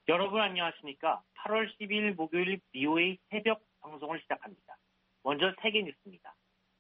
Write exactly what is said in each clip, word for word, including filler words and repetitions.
여러분 안녕하십니까? 팔월 십이일 목요일 비오에이 새벽 방송을 시작합니다. 먼저 세계 뉴스입니다.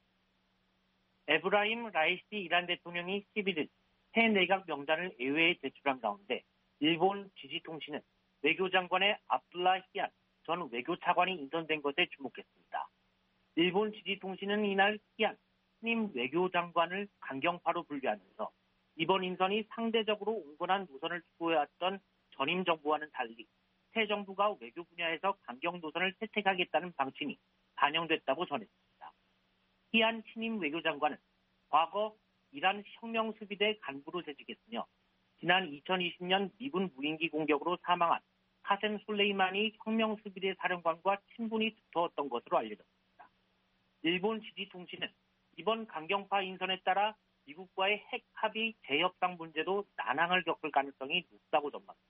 에브라임 라이시 이란 대통령이 십일일 새 내각 명단을 의회에 제출한 가운데 일본 지지통신은 외교장관의 압둘라 히안 전 외교차관이 인선된 것에 주목했습니다. 일본 지지통신은 이날 히안 신임 외교장관을 강경파로 분류하면서 이번 인선이 상대적으로 온건한 노선을 추구해왔던 전임 정부와는 달리 새 정부가 외교 분야에서 강경 노선을 채택하겠다는 방침이 반영됐다고 전했습니다. 히안 신임 외교장관은 과거 이란 혁명수비대 간부로 재직했으며 지난 이천이십년 미군 무인기 공격으로 사망한 카셈 솔레이마니 혁명수비대 사령관과 친분이 두터웠던 것으로 알려졌습니다. 일본 지지통신은 이번 강경파 인선에 따라 미국과의 핵 합의 재협상 문제도 난항을 겪을 가능성이 높다고 전망합니다.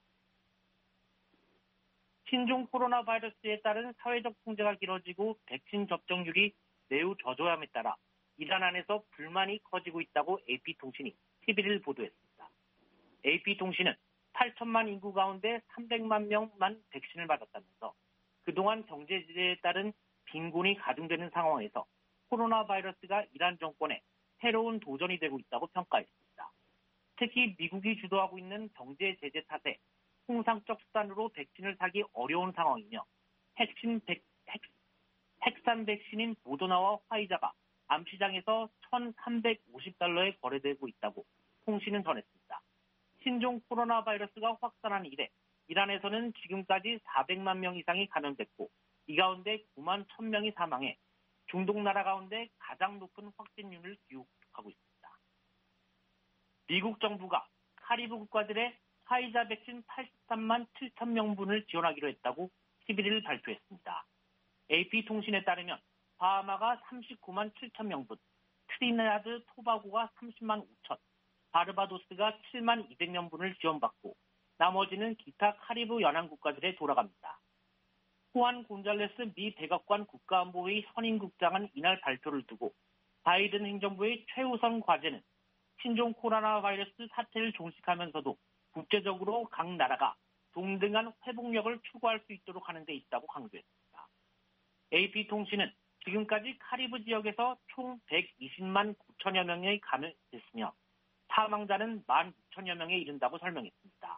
신종 코로나 바이러스에 따른 사회적 통제가 길어지고 백신 접종률이 매우 저조함에 따라 이란 안에서 불만이 커지고 있다고 에이피통신이 십일일 보도했습니다. 에이피통신은 팔천만 인구 가운데 삼백만 명만 백신을 맞았다면서 그동안 경제 제재에 따른 빈곤이 가중되는 상황에서 코로나 바이러스가 이란 정권에 새로운 도전이 되고 있다고 평가했습니다. 특히 미국이 주도하고 있는 경제 제재 탓에 통상적 수단으로 백신을 사기 어려운 상황이며 핵심 백, 핵, 핵산 백신인 모더나와 화이자가 암시장에서 천삼백오십 달러에 거래되고 있다고 통신은 전했습니다. 신종 코로나 바이러스가 확산한 이래 이란에서는 지금까지 사백만 명 이상이 감염됐고 이 가운데 구만 천 명이 사망해 중동 나라 가운데 가장 높은 확진율을 기록하고 있습니다. 미국 정부가 카리브 국가들의 화이자 백신 팔십삼만 칠천 명분을 지원하기로 했다고 십일일 발표했습니다. 에이피통신에 따르면 바하마가 삼십구만 칠천 명분, 트리니다드 토바고가 삼십만 오천, 바르바도스가 칠만 이백 명분을 지원받고 나머지는 기타 카리브 연안 국가들에 돌아갑니다. 후안 곤잘레스 미 백악관 국가안보회의 선임국장은 이날 발표를 두고 바이든 행정부의 최우선 과제는 신종 코로나 바이러스 사태를 종식하면서도 국제적으로 각 나라가 동등한 회복력을 추구할 수 있도록 하는 데 있다고 강조했습니다. 에이피통신은 지금까지 카리브 지역에서 총 백이십만 구천여 명이 감염됐으며 사망자는 만 육천여 명에 이른다고 설명했습니다.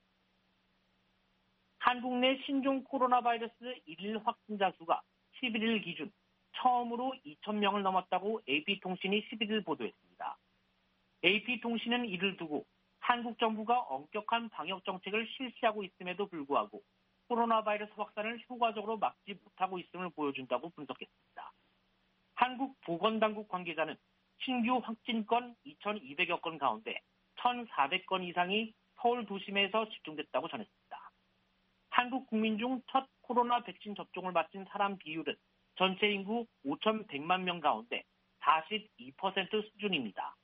한국 내 신종 코로나 바이러스 일일 확진자 수가 십일일 기준 처음으로 이천 명을 넘었다고 에이피통신이 십일일 보도했습니다. 에이피통신은 이를 두고 한국 정부가 엄격한 방역 정책을 실시하고 있음에도 불구하고 코로나 바이러스 확산을 효과적으로 막지 못하고 있음을 보여준다고 분석했습니다. 한국 보건당국 관계자는 신규 확진 건 이천이백여 건 가운데 천사백 건 이상이 서울 도심에서 집중됐다고 전했습니다. 한국 국민 중 첫 코로나 백신 접종을 마친 사람 비율은 전체 인구 오천백만 명 가운데 사십이 퍼센트 수준입니다.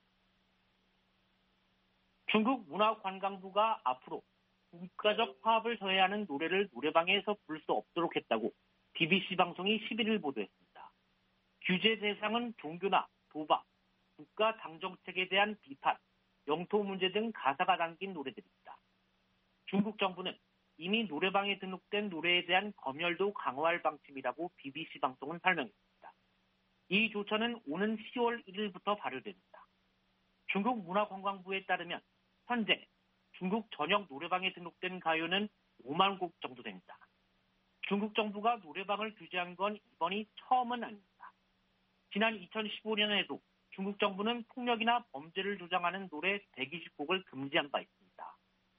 중국 문화관광부가 앞으로 국가적 화합을 더해하는 노래를 노래방에서 부를 수 없도록 했다고 비비씨 방송이 십일일 보도했습니다. 규제 대상은 종교나 도박, 국가 당정책에 대한 비판, 영토 문제 등 가사가 담긴 노래들입니다. 중국 정부는 이미 노래방에 등록된 노래에 대한 검열도 강화할 방침이라고 비비씨 방송은 설명했습니다. 이 조처는 오는 시월 일일부터 발효됩니다. 중국 문화관광부에 따르면 현재 중국 전역 노래방에 등록된 가요는 오만 곡 정도 됩니다. 중국 정부가 노래방을 규제한 건 이번이 처음은 아닙니다. 지난 이천십오 년에도 중국 정부는 폭력이나 범죄를 조장하는 노래 백이십 곡을 금지한 바 있습니다.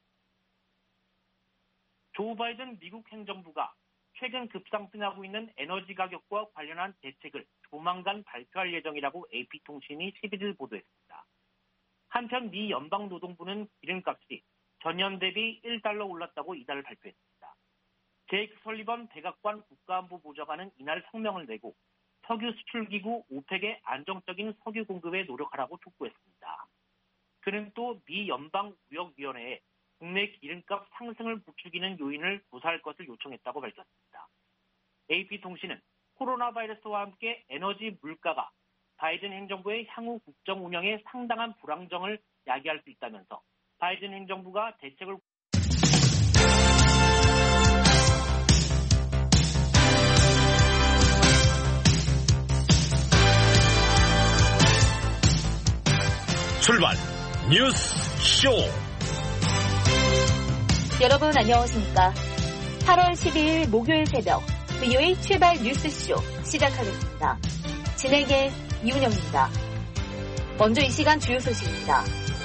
조 바이든 미국 행정부가 최근 급상승하고 있는 에너지 가격과 관련한 대책을 조만간 발표할 예정이라고 에이피통신이 십일일 보도했습니다. 한편 미 연방노동부는 기름값이 전년 대비 일 달러 올랐다고 이달 발표했습니다. 제이크 설리번 백악관 국가안보 보좌관은 이날 성명을 내고 석유 수출기구 오펙의 안정적인 석유 공급에 노력하라고 촉구했습니다. 그는 또 미 연방무역위원회에 국내 기름값 상승을 부추기는 요인을 조사할 것을 요청했다고 밝혔습니다. 에이피통신은 코로나 바이러스와 함께 에너지 물가가 바이든 행정부의 향후 국정 운영에 상당한 불안정을 야기할 수 있다면서 바이든 행정부가 대책을 출발 뉴스 쇼. 여러분 안녕하십니까? 팔월 십이일 목요일 새벽 브이오에이 출발 뉴스쇼 시작하겠습니다. 진행의 이운영입니다. 먼저 이 시간 주요 소식입니다.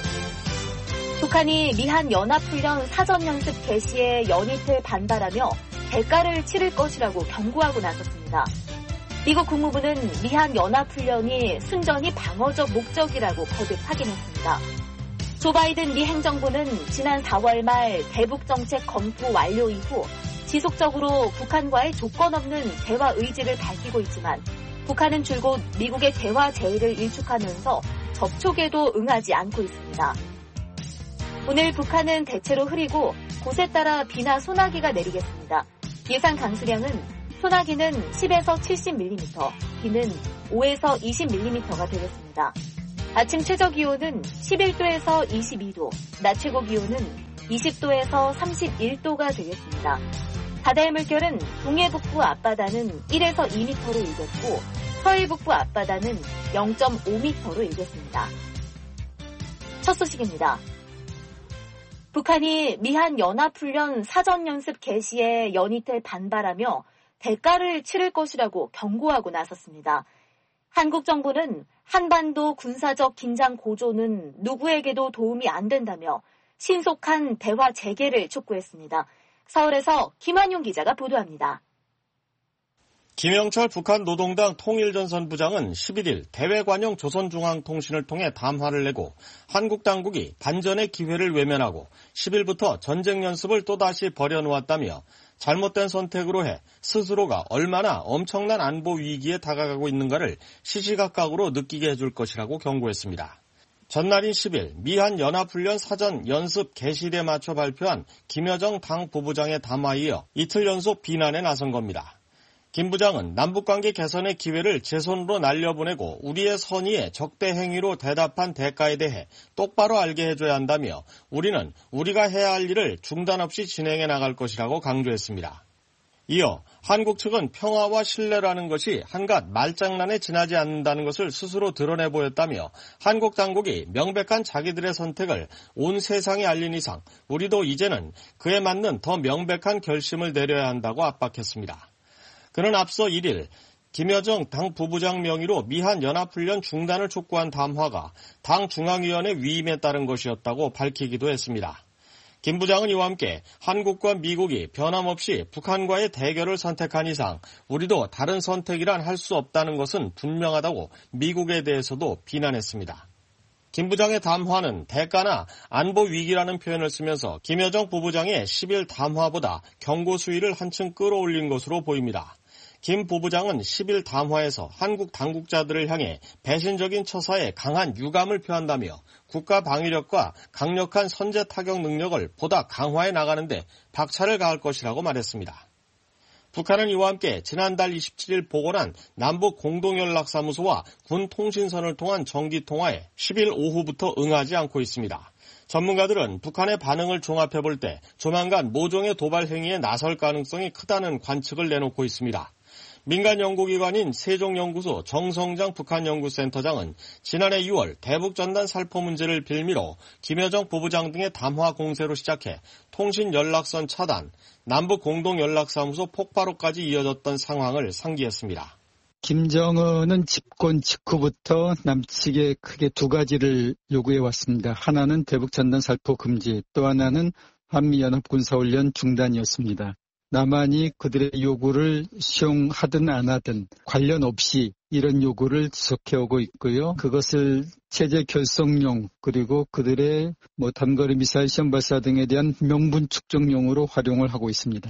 북한이 미한 연합훈련 사전연습 개시에 연이틀 반발하며 대가를 치를 것이라고 경고하고 나섰습니다. 미국 국무부는 미한 연합훈련이 순전히 방어적 목적이라고 거듭 확인했습니다. 조 바이든 미 행정부는 지난 사월 말 대북정책 검토 완료 이후 지속적으로 북한과의 조건 없는 대화 의지를 밝히고 있지만 북한은 줄곧 미국의 대화 제의를 일축하면서 접촉에도 응하지 않고 있습니다. 오늘 북한은 대체로 흐리고 곳에 따라 비나 소나기가 내리겠습니다. 예상 강수량은 소나기는 십에서 칠십 밀리미터, 비는 오에서 이십 밀리미터가 되겠습니다. 아침 최저기온은 십일도에서 이십이도, 낮 최고기온은 이십도에서 삼십일도가 되겠습니다. 바다의 물결은 동해 북부 앞바다는 일에서 이 미터로 일겠고 서해 북부 앞바다는 영 점 오 미터로 일겠습니다. 첫 소식입니다. 북한이 미한 연합훈련 사전연습 개시에 연이틀 반발하며 대가를 치를 것이라고 경고하고 나섰습니다. 한국 정부는 한반도 군사적 긴장 고조는 누구에게도 도움이 안 된다며 신속한 대화 재개를 촉구했습니다. 서울에서 김한용 기자가 보도합니다. 김영철 북한 노동당 통일전선 부장은 십일일 대외관용 조선중앙통신을 통해 담화를 내고 한국 당국이 반전의 기회를 외면하고 십일부터 전쟁 연습을 또다시 벌여놓았다며 잘못된 선택으로 해 스스로가 얼마나 엄청난 안보 위기에 다가가고 있는가를 시시각각으로 느끼게 해줄 것이라고 경고했습니다. 전날인 십일 미한 연합훈련 사전 연습 개시일에 맞춰 발표한 김여정 당 부부장의 담화에 이어 이틀 연속 비난에 나선 겁니다. 김 부장은 남북관계 개선의 기회를 제 손으로 날려보내고 우리의 선의에 적대 행위로 대답한 대가에 대해 똑바로 알게 해줘야 한다며 우리는 우리가 해야 할 일을 중단 없이 진행해 나갈 것이라고 강조했습니다. 이어 한국 측은 평화와 신뢰라는 것이 한갓 말장난에 지나지 않는다는 것을 스스로 드러내 보였다며 한국 당국이 명백한 자기들의 선택을 온 세상에 알린 이상 우리도 이제는 그에 맞는 더 명백한 결심을 내려야 한다고 압박했습니다. 그는 앞서 일일 김여정 당 부부장 명의로 미한 연합훈련 중단을 촉구한 담화가 당 중앙위원회 위임에 따른 것이었다고 밝히기도 했습니다. 김 부장은 이와 함께 한국과 미국이 변함없이 북한과의 대결을 선택한 이상 우리도 다른 선택이란 할 수 없다는 것은 분명하다고 미국에 대해서도 비난했습니다. 김 부장의 담화는 대가나 안보 위기라는 표현을 쓰면서 김여정 부부장의 십일 담화보다 경고 수위를 한층 끌어올린 것으로 보입니다. 김 부부장은 십일 담화에서 한국 당국자들을 향해 배신적인 처사에 강한 유감을 표한다며 국가 방위력과 강력한 선제 타격 능력을 보다 강화해 나가는데 박차를 가할 것이라고 말했습니다. 북한은 이와 함께 지난달 이십칠일 복원한 남북 공동연락사무소와 군 통신선을 통한 정기통화에 십일 오후부터 응하지 않고 있습니다. 전문가들은 북한의 반응을 종합해볼 때 조만간 모종의 도발 행위에 나설 가능성이 크다는 관측을 내놓고 있습니다. 민간 연구기관인 세종연구소 정성장 북한연구센터장은 지난해 유월 대북전단 살포 문제를 빌미로 김여정 부부장 등의 담화 공세로 시작해 통신연락선 차단, 남북공동연락사무소 폭발로까지 이어졌던 상황을 상기했습니다. 김정은은 집권 직후부터 남측에 크게 두 가지를 요구해왔습니다. 하나는 대북전단 살포 금지, 또 하나는 한미연합군사훈련 중단이었습니다. 남한이 그들의 요구를 수용하든 안 하든 관련 없이 이런 요구를 지속해오고 있고요. 그것을 체제 결성용 그리고 그들의 뭐 단거리 미사일 시험 발사 등에 대한 명분 축적용으로 활용을 하고 있습니다.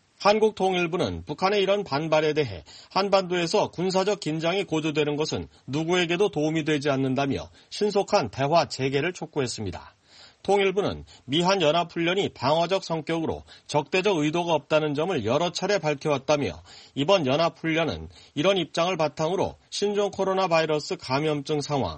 한국통일부는 북한의 이런 반발에 대해 한반도에서 군사적 긴장이 고조되는 것은 누구에게도 도움이 되지 않는다며 신속한 대화 재개를 촉구했습니다. 통일부는 미한 연합훈련이 방어적 성격으로 적대적 의도가 없다는 점을 여러 차례 밝혀왔다며 이번 연합훈련은 이런 입장을 바탕으로 신종 코로나 바이러스 감염증 상황,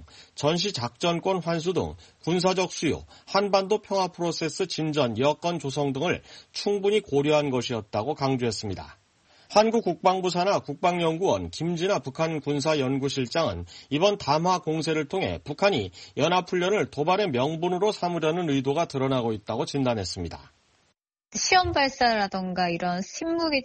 전시작전권 환수 등 군사적 수요, 한반도 평화 프로세스 진전 여건 조성 등을 충분히 고려한 것이었다고 강조했습니다. 한국 국방부 산하 국방연구원 김진아 북한 군사연구실장은 이번 담화 공세를 통해 북한이 연합훈련을 도발의 명분으로 삼으려는 의도가 드러나고 있다고 진단했습니다. 시험 발사라던가 이런 신무기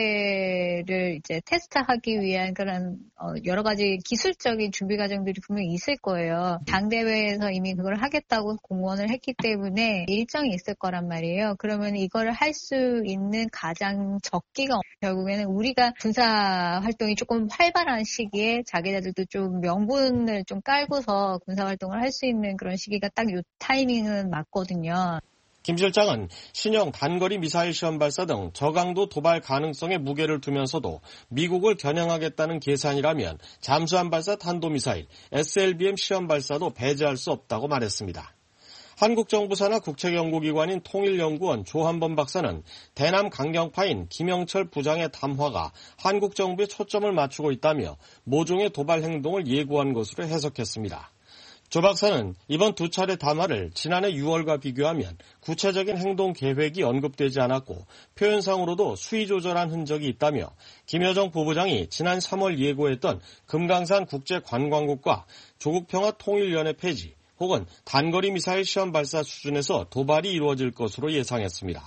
체계를 이제 테스트하기 위한 그런 여러 가지 기술적인 준비 과정들이 분명히 있을 거예요. 당대회에서 이미 그걸 하겠다고 공언을 했기 때문에 일정이 있을 거란 말이에요. 그러면 이걸 할 수 있는 가장 적기가 결국에는 우리가 군사 활동이 조금 활발한 시기에 자기네들도 좀 명분을 좀 깔고서 군사 활동을 할 수 있는 그런 시기가 딱 이 타이밍은 맞거든요. 김 실장은 신형 단거리 미사일 시험 발사 등 저강도 도발 가능성에 무게를 두면서도 미국을 겨냥하겠다는 계산이라면 잠수함 발사 탄도미사일 에스엘비엠 시험 발사도 배제할 수 없다고 말했습니다. 한국 정부 산하 국책연구기관인 통일연구원 조한범 박사는 대남 강경파인 김영철 부장의 담화가 한국 정부에 초점을 맞추고 있다며 모종의 도발 행동을 예고한 것으로 해석했습니다. 조 박사는 이번 두 차례 담화를 지난해 유월과 비교하면 구체적인 행동 계획이 언급되지 않았고 표현상으로도 수위 조절한 흔적이 있다며 김여정 부부장이 지난 삼월 예고했던 금강산 국제관광국과 조국평화 통일연회 폐지 혹은 단거리 미사일 시험 발사 수준에서 도발이 이루어질 것으로 예상했습니다.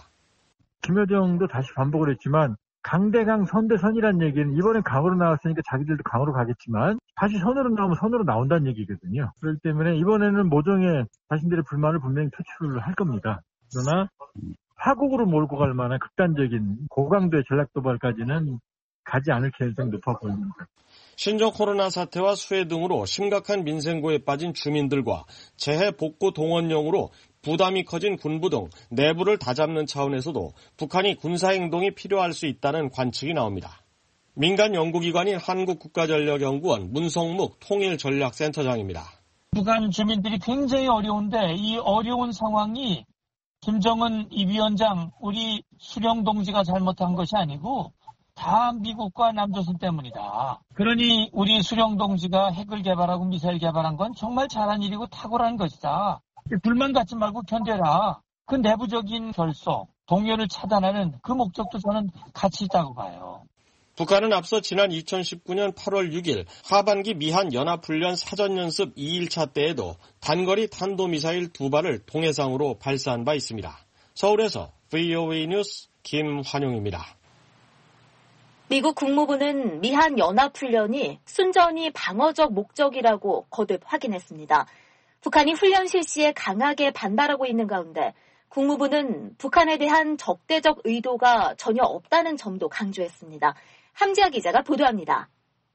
김여정도 다시 반복을 했지만 강대강 선대선이라는 얘기는 이번엔 강으로 나왔으니까 자기들도 강으로 가겠지만 다시 선으로 나오면 선으로 나온다는 얘기거든요. 그렇기 때문에 이번에는 모종의 자신들의 불만을 분명히 표출을 할 겁니다. 그러나 파국으로 몰고 갈 만한 극단적인 고강도의 전략 도발까지는 가지 않을 가능성이 높아 보입니다. 신종 코로나 사태와 수해 등으로 심각한 민생고에 빠진 주민들과 재해 복구 동원용으로 부담이 커진 군부 등 내부를 다잡는 차원에서도 북한이 군사행동이 필요할 수 있다는 관측이 나옵니다. 민간 연구기관인 한국국가전력연구원 문성묵 통일전략센터장입니다. 북한 주민들이 굉장히 어려운데 이 어려운 상황이 김정은 이 위원장 우리 수령 동지가 잘못한 것이 아니고 다 미국과 남조선 때문이다. 그러니 우리 수령 동지가 핵을 개발하고 미사일 개발한 건 정말 잘한 일이고 탁월한 것이다. 불만 갖지 말고 견뎌라. 그 내부적인 결속, 동요를 차단하는 그 목적도 저는 가치 있다고 봐요. 북한은 앞서 지난 이천십구년 팔월 육일 하반기 미한 연합훈련 사전연습 이 일차 때에도 단거리 탄도미사일 두 발을 동해상으로 발사한 바 있습니다. 서울에서 브이오에이 뉴스 김환용입니다. 미국 국무부는 미한 연합훈련이 순전히 방어적 목적이라고 거듭 확인했습니다. 북한이 훈련 실시에 강하게 반발하고 있는 가운데 국무부는 북한에 대한 적대적 의도가 전혀 없다는 점도 강조했습니다. 함지아 기자가 보도합니다.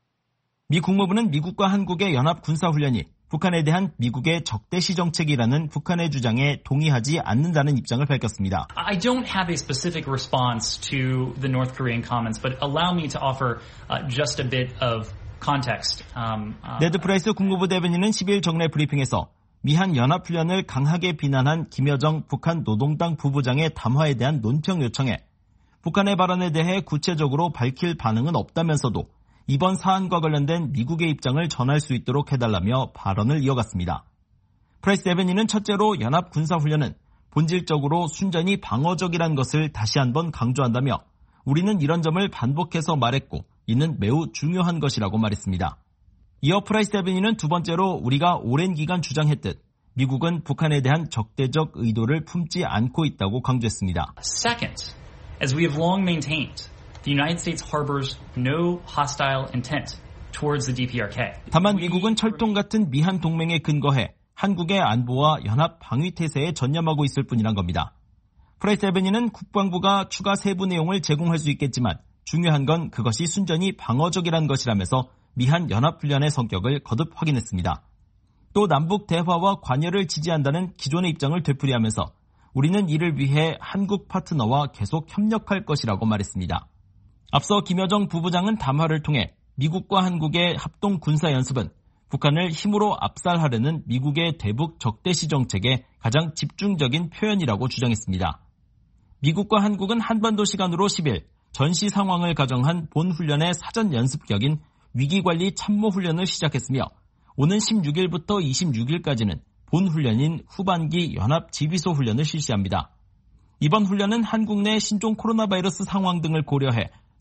미 국무부는 미국과 한국의 연합 군사훈련이 북한에 대한 미국의 적대시 정책이라는 북한의 주장에 동의하지 않는다는 입장을 밝혔습니다. I don't have a specific response to the North Korean comments, but allow me to offer uh, just a bit of context. Um, uh, 네드 프라이스 국무부 대변인은 십이일 정례 브리핑에서 미한 연합훈련을 강하게 비난한 김여정 북한 노동당 부부장의 담화에 대한 논평 요청에 북한의 발언에 대해 구체적으로 밝힐 반응은 없다면서도 이번 사안과 관련된 미국의 입장을 전할 수 있도록 해달라며 발언을 이어갔습니다. 프라이스 대변인은 첫째로 연합 군사훈련은 본질적으로 순전히 방어적이란 것을 다시 한번 강조한다며 우리는 이런 점을 반복해서 말했고 이는 매우 중요한 것이라고 말했습니다. 이어 프라이스 대변인은 두 번째로 우리가 오랜 기간 주장했듯 미국은 북한에 대한 적대적 의도를 품지 않고 있다고 강조했습니다. Second, as we have long maintained, the United States harbors no hostile intent towards the 디피아르케이. 다만 미국은 철동 같은 미한 동맹에 근거해 한국의 안보와 연합 방위 태세에 전념하고 있을 뿐이란 겁니다. 프라이스 대변인은 국방부가 추가 세부 내용을 제공할 수 있겠지만 중요한 건 그것이 순전히 방어적이란 것이라면서 미한 연합훈련의 성격을 거듭 확인했습니다. 또 남북 대화와 관여를 지지한다는 기존의 입장을 되풀이하면서 우리는 이를 위해 한국 파트너와 계속 협력할 것이라고 말했습니다. 앞서 김여정 부부장은 담화를 통해 미국과 한국의 합동 군사연습은 북한을 힘으로 압살하려는 미국의 대북 적대시 정책의 가장 집중적인 표현이라고 주장했습니다. 미국과 한국은 한반도 시간으로 십일 전시 상황을 가정한 본훈련의 사전 연습격인 위기관리 참모훈련을 시작했으며 오는 십육일부터 이십육일까지는 본훈련인 후반기 연합지휘소 훈련을 실시합니다. 이번 훈련은 한국 내 신종 코로나 바이러스 상황 등을 고려해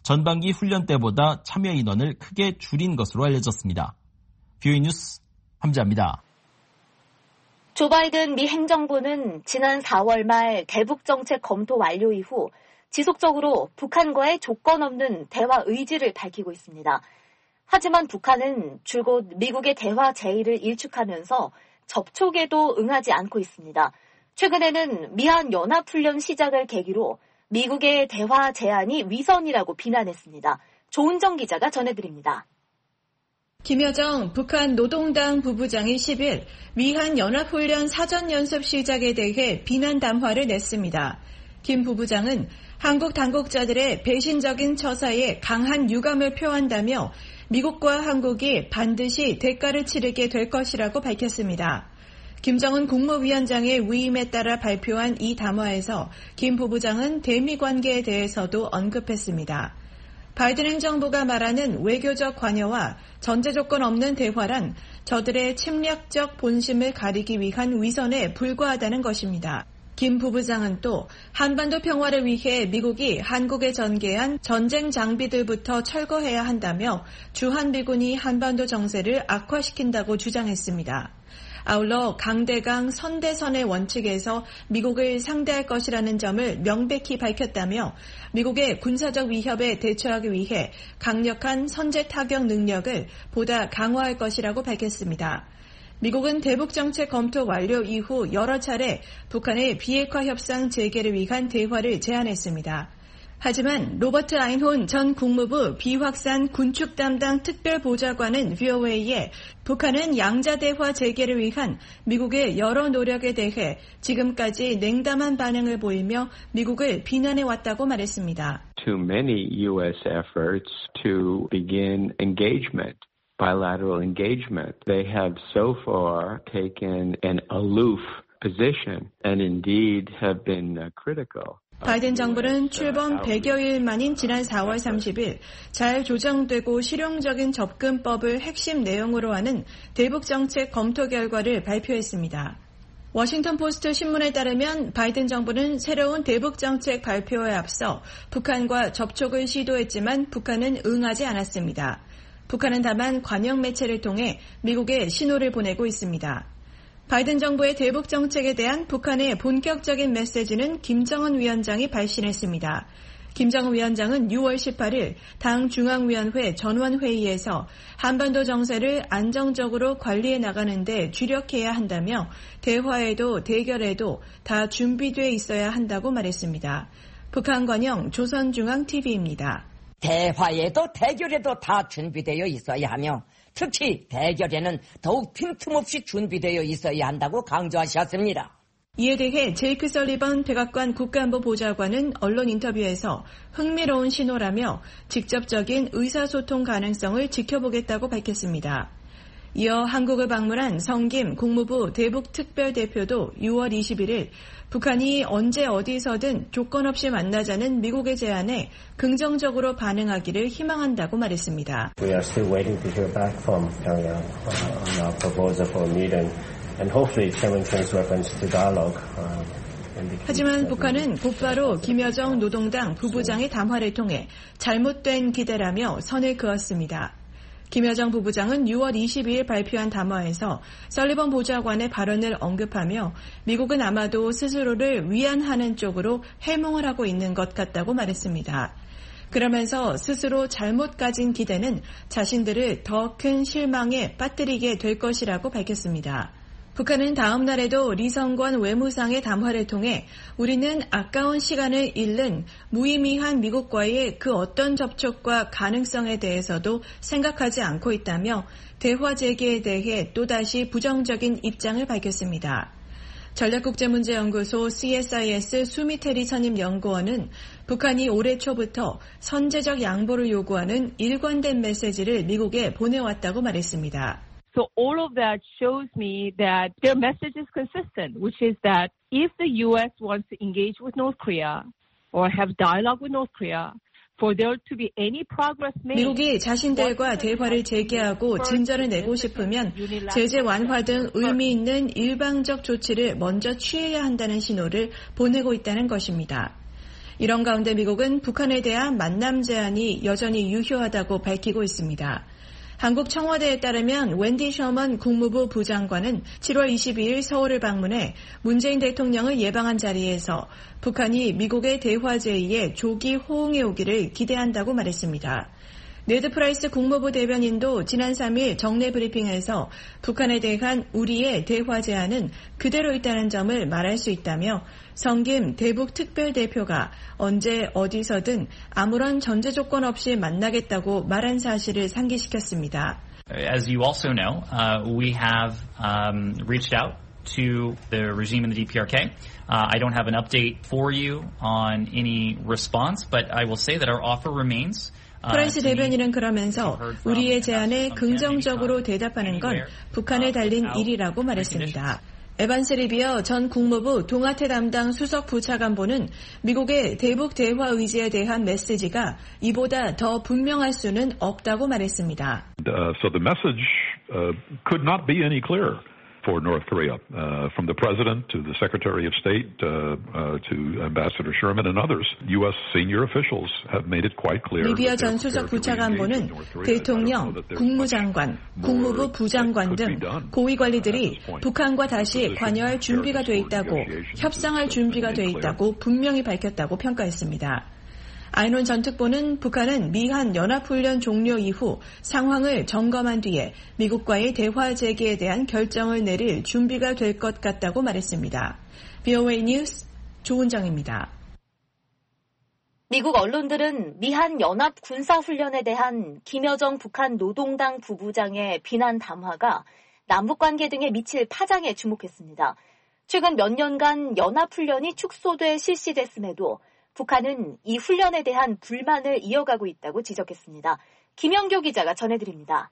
전반기 훈련 때보다 참여 인원을 크게 줄인 것으로 알려졌습니다. 뷰이 뉴스 함지아입니다. 조 바이든 미 행정부는 지난 사월 말 대북 정책 검토 완료 이후 지속적으로 북한과의 조건 없는 대화 의지를 밝히고 있습니다. 하지만 북한은 줄곧 미국의 대화 제의를 일축하면서 접촉에도 응하지 않고 있습니다. 최근에는 미한 연합훈련 시작을 계기로 미국의 대화 제안이 위선이라고 비난했습니다. 조은정 기자가 전해드립니다. 김여정 북한 노동당 부부장이 십일 미한 연합훈련 사전연습 시작에 대해 비난 담화를 냈습니다. 김 부부장은 한국 당국자들의 배신적인 처사에 강한 유감을 표한다며 미국과 한국이 반드시 대가를 치르게 될 것이라고 밝혔습니다. 김정은 국무위원장의 위임에 따라 발표한 이 담화에서 김 부부장은 대미 관계에 대해서도 언급했습니다. 바이든 행정부가 말하는 외교적 관여와 전제 조건 없는 대화란 저들의 침략적 본심을 가리기 위한 위선에 불과하다는 것입니다. 김 부부장은 또 한반도 평화를 위해 미국이 한국에 전개한 전쟁 장비들부터 철거해야 한다며 주한미군이 한반도 정세를 악화시킨다고 주장했습니다. 아울러 강대강 선대선의 원칙에서 미국을 상대할 것이라는 점을 명백히 밝혔다며 미국의 군사적 위협에 대처하기 위해 강력한 선제 타격 능력을 보다 강화할 것이라고 밝혔습니다. 미국은 대북정책 검토 완료 이후 여러 차례 북한의 비핵화 협상 재개를 위한 대화를 제안했습니다. 하지만 로버트 아인혼 전 국무부 비확산 군축 담당 특별보좌관은 브이오에이에 북한은 양자대화 재개를 위한 미국의 여러 노력에 대해 지금까지 냉담한 반응을 보이며 미국을 비난해왔다고 말했습니다. To many U S efforts to begin engagement. bilateral engagement. They have so far taken an aloof position and indeed have been critical. 바이든 정부는 출범 백여일 만인 지난 사월 삼십일 잘 조정되고 실용적인 접근법을 핵심 내용으로 하는 대북정책 검토 결과를 발표했습니다. 워싱턴 포스트 신문에 따르면 바이든 정부는 새로운 대북정책 발표에 앞서 북한과 접촉을 시도했지만 북한은 응하지 않았습니다. 북한은 다만 관영 매체를 통해 미국에 신호를 보내고 있습니다. 바이든 정부의 대북 정책에 대한 북한의 본격적인 메시지는 김정은 위원장이 발신했습니다. 김정은 위원장은 유월 십팔일 당 중앙위원회 전원회의에서 한반도 정세를 안정적으로 관리해 나가는 데 주력해야 한다며 대화에도 대결에도 다 준비돼 있어야 한다고 말했습니다. 북한 관영 조선중앙티비입니다. 대화에도 대결에도 다 준비되어 있어야 하며 특히 대결에는 더욱 빈틈없이 준비되어 있어야 한다고 강조하셨습니다. 이에 대해 제이크 설리번 백악관 국가안보보좌관은 언론 인터뷰에서 흥미로운 신호라며 직접적인 의사소통 가능성을 지켜보겠다고 밝혔습니다. 이어 한국을 방문한 성김 국무부 대북특별대표도 유월 이십일일 북한이 언제 어디서든 조건 없이 만나자는 미국의 제안에 긍정적으로 반응하기를 희망한다고 말했습니다. We are still waiting to hear back from Pyongyang on our proposal for a meeting and hopefully Chairman Kim's reference to dialogue. 하지만 북한은 곧바로 김여정 노동당 부부장의 담화를 통해 잘못된 기대라며 선을 그었습니다. 김여정 부부장은 유월 이십이일 발표한 담화에서 설리번 보좌관의 발언을 언급하며 미국은 아마도 스스로를 위안하는 쪽으로 해몽을 하고 있는 것 같다고 말했습니다. 그러면서 스스로 잘못 가진 기대는 자신들을 더 큰 실망에 빠뜨리게 될 것이라고 밝혔습니다. 북한은 다음 날에도 리성권 외무상의 담화를 통해 우리는 아까운 시간을 잃는 무의미한 미국과의 그 어떤 접촉과 가능성에 대해서도 생각하지 않고 있다며 대화 재개에 대해 또다시 부정적인 입장을 밝혔습니다. 전략국제문제연구소 씨에스아이에스 수미테리 선임 연구원은 북한이 올해 초부터 선제적 양보를 요구하는 일관된 메시지를 미국에 보내왔다고 말했습니다. So all of that shows me that their message is consistent, which is that if the U S wants to engage with North Korea or have dialogue with North Korea, for there to be any progress made. 미국이 자신들과 대화를 재개하고 진전을 내고 싶으면 제재 완화 등 의미 있는 일방적 조치를 먼저 취해야 한다는 신호를 보내고 있다는 것입니다. 이런 가운데 미국은 북한에 대한 만남 제한이 여전히 유효하다고 밝히고 있습니다. 한국 청와대에 따르면 웬디 셔먼 국무부 부장관은 칠월 이십이일 서울을 방문해 문재인 대통령을 예방한 자리에서 북한이 미국의 대화 제의에 조기 호응해 오기를 기대한다고 말했습니다. 네드 프라이스 국무부 대변인도 지난 삼일 정례 브리핑에서 북한에 대한 우리의 대화 제안은 그대로 있다는 점을 말할 수 있다며 성김 대북 특별대표가 언제 어디서든 아무런 전제 조건 없이 만나겠다고 말한 사실을 상기시켰습니다. As you also know, uh, we have um, reached out to the regime in the D P R K. Uh, I don't have an update for you on any response, but I will say that our offer remains. 프라이스 대변인은 그러면서 우리의 제안에 긍정적으로 대답하는 건 북한에 달린 일이라고 말했습니다. 에반스 리비어 전 국무부 동아태 담당 수석 부차관보는 미국의 대북 대화 의지에 대한 메시지가 이보다 더 분명할 수는 없다고 말했습니다. Uh, so the message uh, could not be any clearer. For North Korea, uh, from the President to the Secretary of State uh, uh, to Ambassador Sherman and others, U S senior officials have made it quite clear. 리비어 전 수석 부차관보는 대통령, 국무장관, 국무부 부장관 등 고위 관리들이 북한과 다시 관여할 준비가 돼 있다고, 협상할 준비가 돼 있다고 분명히 밝혔다고 평가했습니다. 아이논 전 특보는 북한은 미한 연합훈련 종료 이후 상황을 점검한 뒤에 미국과의 대화 재개에 대한 결정을 내릴 준비가 될 것 같다고 말했습니다. 브이오에이 뉴스 조은정입니다. 미국 언론들은 미한 연합 군사훈련에 대한 김여정 북한 노동당 부부장의 비난 담화가 남북관계 등에 미칠 파장에 주목했습니다. 최근 몇 년간 연합훈련이 축소돼 실시됐음에도 북한은 이 훈련에 대한 불만을 이어가고 있다고 지적했습니다. 김영교 기자가 전해드립니다.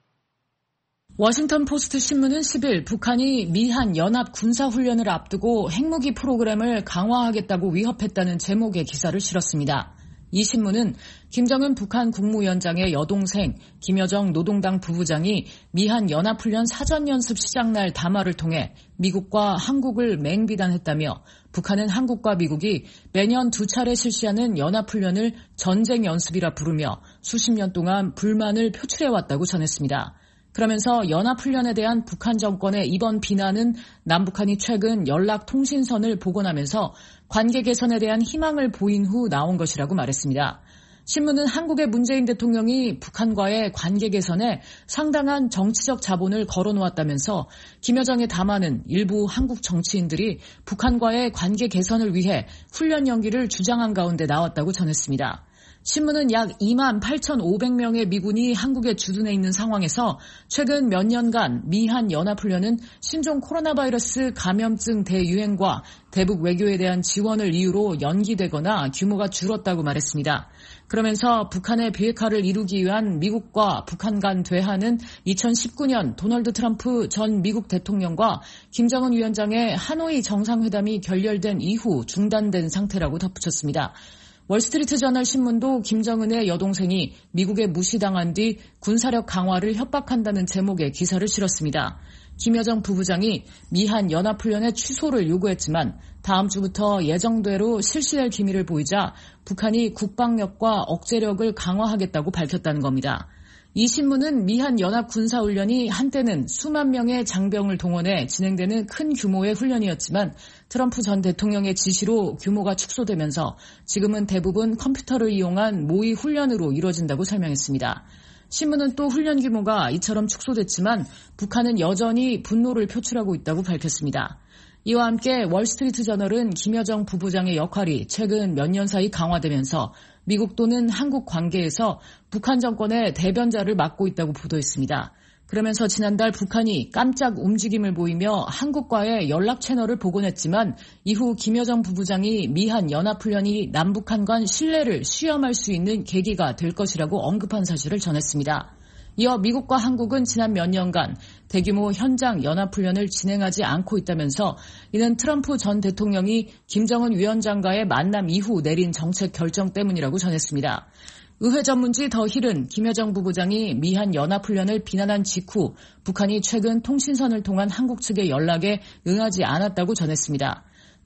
워싱턴 포스트 신문은 십일 북한이 미한 연합 군사훈련을 앞두고 핵무기 프로그램을 강화하겠다고 위협했다는 제목의 기사를 실었습니다. 이 신문은 김정은 북한 국무위원장의 여동생 김여정 노동당 부부장이 미한 연합훈련 사전연습 시작날 담화를 통해 미국과 한국을 맹비난했다며 북한은 한국과 미국이 매년 두 차례 실시하는 연합훈련을 전쟁연습이라 부르며 수십 년 동안 불만을 표출해왔다고 전했습니다. 그러면서 연합훈련에 대한 북한 정권의 이번 비난은 남북한이 최근 연락통신선을 복원하면서 관계 개선에 대한 희망을 보인 후 나온 것이라고 말했습니다. 신문은 한국의 문재인 대통령이 북한과의 관계 개선에 상당한 정치적 자본을 걸어놓았다면서 김여정의 담화는 일부 한국 정치인들이 북한과의 관계 개선을 위해 훈련 연기를 주장한 가운데 나왔다고 전했습니다. 신문은 약 이만 팔천오백 명의 미군이 한국에 주둔해 있는 상황에서 최근 몇 년간 미한 연합훈련은 신종 코로나 바이러스 감염증 대유행과 대북 외교에 대한 지원을 이유로 연기되거나 규모가 줄었다고 말했습니다. 그러면서 북한의 비핵화를 이루기 위한 미국과 북한 간 대화는 이천십구 년 도널드 트럼프 전 미국 대통령과 김정은 위원장의 하노이 정상회담이 결렬된 이후 중단된 상태라고 덧붙였습니다. 월스트리트 저널 신문도 김정은의 여동생이 미국에 무시당한 뒤 군사력 강화를 협박한다는 제목의 기사를 실었습니다. 김여정 부부장이 미한 연합훈련의 취소를 요구했지만 다음 주부터 예정대로 실시될 기미를 보이자 북한이 국방력과 억제력을 강화하겠다고 밝혔다는 겁니다. 이 신문은 미한 연합 군사훈련이 한때는 수만 명의 장병을 동원해 진행되는 큰 규모의 훈련이었지만 트럼프 전 대통령의 지시로 규모가 축소되면서 지금은 대부분 컴퓨터를 이용한 모의 훈련으로 이루어진다고 설명했습니다. 신문은 또 훈련 규모가 이처럼 축소됐지만 북한은 여전히 분노를 표출하고 있다고 밝혔습니다. 이와 함께 월스트리트 저널은 김여정 부부장의 역할이 최근 몇 년 사이 강화되면서 미국 또는 한국 관계에서 북한 정권의 대변자를 맡고 있다고 보도했습니다. 그러면서 지난달 북한이 깜짝 움직임을 보이며 한국과의 연락 채널을 복원했지만 이후 김여정 부부장이 미한 연합훈련이 남북한 간 신뢰를 시험할 수 있는 계기가 될 것이라고 언급한 사실을 전했습니다. 이어 미국과 한국은 지난 몇 년간 대규모 현장 연합훈련을 진행하지 않고 있다면서 이는 트럼프 전 대통령이 김정은 위원장과의 만남 이후 내린 정책 결정 때문이라고 전했습니다. 의회 전문지 더 힐은 김여정 부부장이 미한 연합훈련을 비난한 직후 북한이 최근 통신선을 통한 한국 측의 연락에 응하지 않았다고 전했습니다.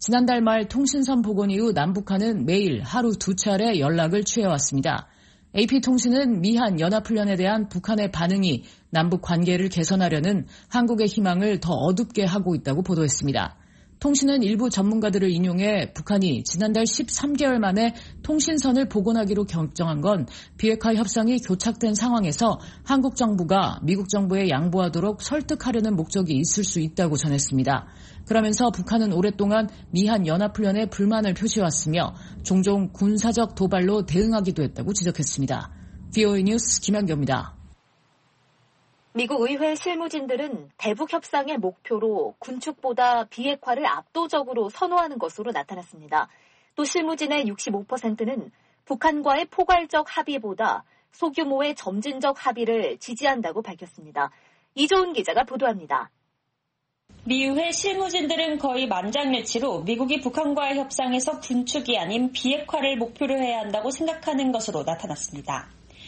지난달 말 통신선 복원 이후 남북한은 매일 하루 두 차례 연락을 취해왔습니다. 에이피통신은 미한 연합훈련에 대한 북한의 반응이 남북 관계를 개선하려는 한국의 희망을 더 어둡게 하고 있다고 보도했습니다. 통신은 일부 전문가들을 인용해 북한이 지난달 십삼 개월 만에 통신선을 복원하기로 결정한 건 비핵화 협상이 교착된 상황에서 한국 정부가 미국 정부에 양보하도록 설득하려는 목적이 있을 수 있다고 전했습니다. 그러면서 북한은 오랫동안 미한 연합훈련에 불만을 표시해왔으며 종종 군사적 도발로 대응하기도 했다고 지적했습니다. 브이오에이 뉴스 김현경입니다. 미국 의회 실무진들은 대북 협상의 목표로 군축보다 비핵화를 압도적으로 선호하는 것으로 나타났습니다. 또 실무진의 육십오 퍼센트는 북한과의 포괄적 합의보다 소규모의 점진적 합의를 지지한다고 밝혔습니다. 이조은 기자가 보도합니다. 미 의회 실무진들은 거의 만장일치로 미국이 북한과의 협상에서 군축이 아닌 비핵화를 목표로 해야 한다고 생각하는 것으로 나타났습니다.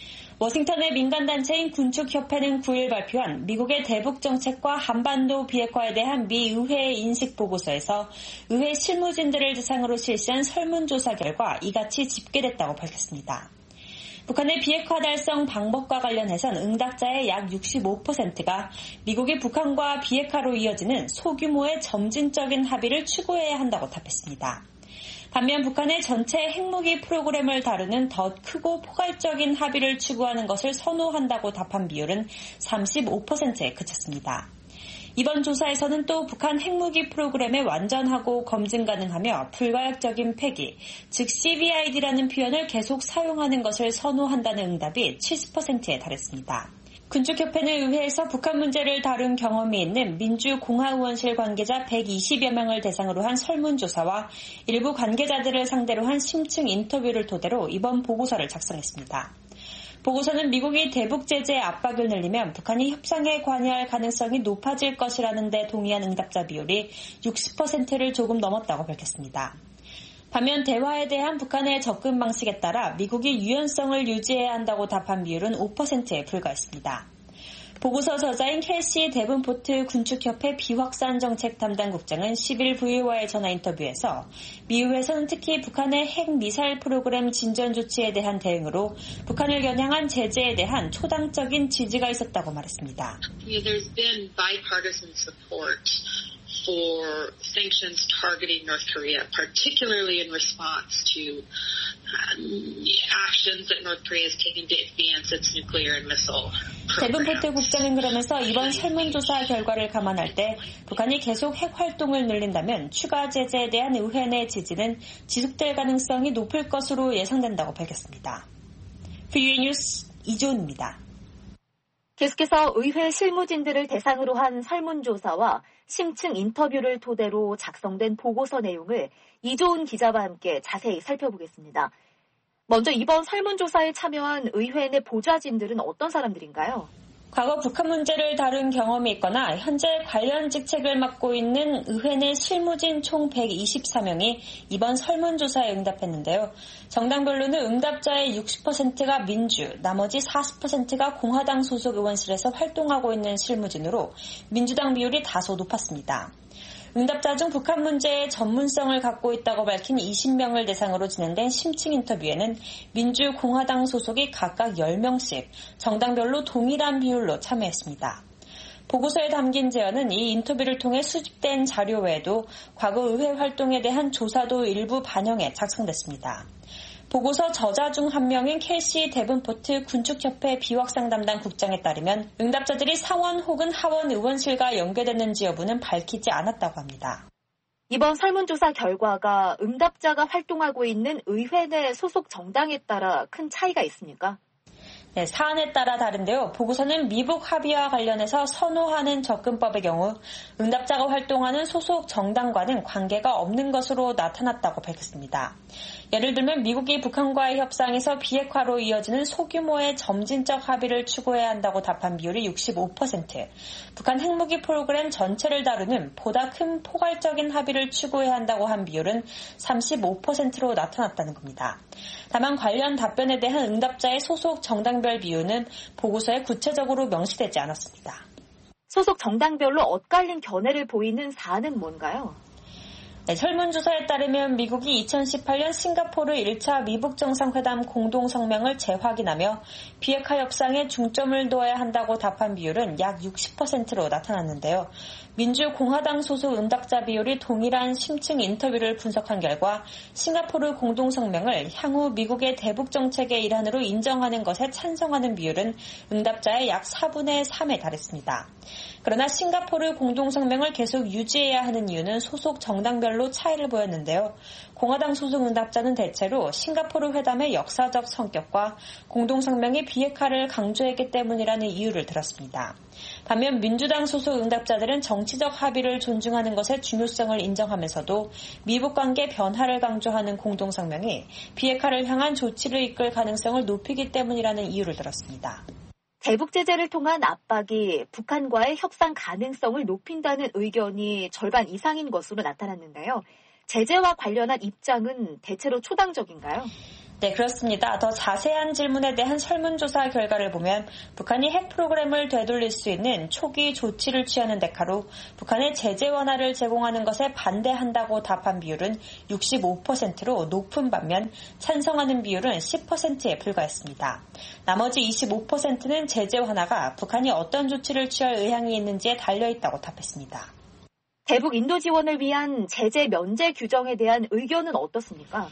워싱턴의 민간단체인 군축협회는 구일 발표한 미국의 대북 정책과 한반도 비핵화에 대한 미 의회의 인식 보고서에서 의회 실무진들을 대상으로 실시한 설문조사 결과 이같이 집계됐다고 밝혔습니다. 북한의 비핵화 달성 방법과 관련해선 응답자의 약 육십오 퍼센트가 미국이 북한과 비핵화로 이어지는 소규모의 점진적인 합의를 추구해야 한다고 답했습니다. 반면 북한의 전체 핵무기 프로그램을 다루는 더 크고 포괄적인 합의를 추구하는 것을 선호한다고 답한 비율은 삼십오 퍼센트에 그쳤습니다. 이번 조사에서는 또 북한 핵무기 프로그램의 완전하고 검증 가능하며 불가역적인 폐기, 즉 씨비아이디라는 표현을 계속 사용하는 것을 선호한다는 응답이 칠십 퍼센트에 달했습니다. 군축협회는 의회에서 북한 문제를 다룬 경험이 있는 민주공화의원실 관계자 백이십여 명을 대상으로 한 설문조사와 일부 관계자들을 상대로 한 심층 인터뷰를 토대로 이번 보고서를 작성했습니다. 보고서는 미국이 대북 제재 압박을 늘리면 북한이 협상에 관여할 가능성이 높아질 것이라는 데 동의한 응답자 비율이 육십 퍼센트를 조금 넘었다고 밝혔습니다. 반면 대화에 대한 북한의 접근 방식에 따라 미국이 유연성을 유지해야 한다고 답한 비율은 오 퍼센트에 불과했습니다. 보고서 저자인 켈시 데븐포트 군축협회 비확산 정책 담당국장은 십일 브이오아이와의 전화 인터뷰에서 미 의회에서는 특히 북한의 핵미사일 프로그램 진전 조치에 대한 대응으로 북한을 겨냥한 제재에 대한 초당적인 지지가 있었다고 말했습니다. There's been bipartisan support for sanctions targeting North Korea, particularly in response to um, actions that North Korea has taken to advance its nuclear and missile program. 데븐포트 국장은 그러면서 이번 설문조사 결과를 감안할 때 북한이 계속 핵 활동을 늘린다면 추가 제재에 대한 의회 내 지지는 지속될 가능성이 높을 것으로 예상된다고 밝혔습니다. 브이오에이 뉴스 이조은입니다. 계속해서 의회 실무진들을 대상으로 한 설문조사와 심층 인터뷰를 토대로 작성된 보고서 내용을 이조은 기자와 함께 자세히 살펴보겠습니다. 먼저 이번 설문조사에 참여한 의회 내 보좌진들은 어떤 사람들인가요? 과거 북한 문제를 다룬 경험이 있거나 현재 관련 직책을 맡고 있는 의회 내 실무진 총 백이십사 명이 이번 설문조사에 응답했는데요. 정당별로는 응답자의 육십 퍼센트가 민주, 나머지 사십 퍼센트가 공화당 소속 의원실에서 활동하고 있는 실무진으로 민주당 비율이 다소 높았습니다. 응답자 중 북한 문제에 전문성을 갖고 있다고 밝힌 이십 명을 대상으로 진행된 심층 인터뷰에는 민주, 공화당 소속이 각각 열 명씩 정당별로 동일한 비율로 참여했습니다. 보고서에 담긴 제언은 이 인터뷰를 통해 수집된 자료 외에도 과거 의회 활동에 대한 조사도 일부 반영해 작성됐습니다. 보고서 저자 중 한 명인 켈시 데븐포트 군축협회 비확산 담당 국장에 따르면 응답자들이 상원 혹은 하원 의원실과 연계됐는지 여부는 밝히지 않았다고 합니다. 이번 설문조사 결과가 응답자가 활동하고 있는 의회 내 소속 정당에 따라 큰 차이가 있습니까? 네, 사안에 따라 다른데요. 보고서는 미북 합의와 관련해서 선호하는 접근법의 경우 응답자가 활동하는 소속 정당과는 관계가 없는 것으로 나타났다고 밝혔습니다. 예를 들면 미국이 북한과의 협상에서 비핵화로 이어지는 소규모의 점진적 합의를 추구해야 한다고 답한 비율이 육십오 퍼센트, 북한 핵무기 프로그램 전체를 다루는 보다 큰 포괄적인 합의를 추구해야 한다고 한 비율은 삼십오 퍼센트로 나타났다는 겁니다. 다만 관련 답변에 대한 응답자의 소속 정당별 비율은 보고서에 구체적으로 명시되지 않았습니다. 소속 정당별로 엇갈린 견해를 보이는 사안은 뭔가요? 네, 설문조사에 따르면 미국이 이천십팔 년 싱가포르 일 차 미북 정상회담 공동성명을 재확인하며 비핵화 협상에 중점을 둬야 한다고 답한 비율은 약 육십 퍼센트로 나타났는데요. 민주공화당 소속 응답자 비율이 동일한 심층 인터뷰를 분석한 결과 싱가포르 공동성명을 향후 미국의 대북 정책의 일환으로 인정하는 것에 찬성하는 비율은 응답자의 약 사분의 삼에 달했습니다. 그러나 싱가포르 공동성명을 계속 유지해야 하는 이유는 소속 정당별로 차이를 보였는데요. 공화당 소속 응답자는 대체로 싱가포르 회담의 역사적 성격과 공동성명의 비핵화를 강조했기 때문이라는 이유를 들었습니다. 반면 민주당 소속 응답자들은 정치적 합의를 존중하는 것의 중요성을 인정하면서도 미북 관계 변화를 강조하는 공동성명이 비핵화를 향한 조치를 이끌 가능성을 높이기 때문이라는 이유를 들었습니다. 대북 제재를 통한 압박이 북한과의 협상 가능성을 높인다는 의견이 절반 이상인 것으로 나타났는데요. 제재와 관련한 입장은 대체로 초당적인가요? 네, 그렇습니다. 더 자세한 질문에 대한 설문조사 결과를 보면 북한이 핵 프로그램을 되돌릴 수 있는 초기 조치를 취하는 대가로 북한의 제재 완화를 제공하는 것에 반대한다고 답한 비율은 육십오 퍼센트로 높은 반면 찬성하는 비율은 십 퍼센트에 불과했습니다. 나머지 이십오 퍼센트는 제재 완화가 북한이 어떤 조치를 취할 의향이 있는지에 달려있다고 답했습니다. 대북 인도 지원을 위한 제재 면제 규정에 대한 의견은 어떻습니까?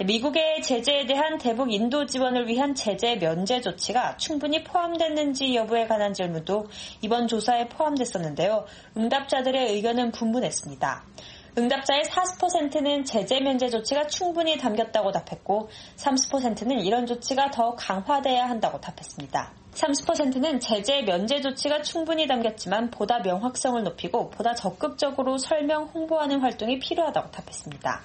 미국의 제재에 대한 대북 인도 지원을 위한 제재 면제 조치가 충분히 포함됐는지 여부에 관한 질문도 이번 조사에 포함됐었는데요. 응답자들의 의견은 분분했습니다. 응답자의 사십 퍼센트는 제재 면제 조치가 충분히 담겼다고 답했고 삼십 퍼센트는 이런 조치가 더 강화돼야 한다고 답했습니다. 삼십 퍼센트는 제재 면제 조치가 충분히 담겼지만 보다 명확성을 높이고 보다 적극적으로 설명, 홍보하는 활동이 필요하다고 답했습니다.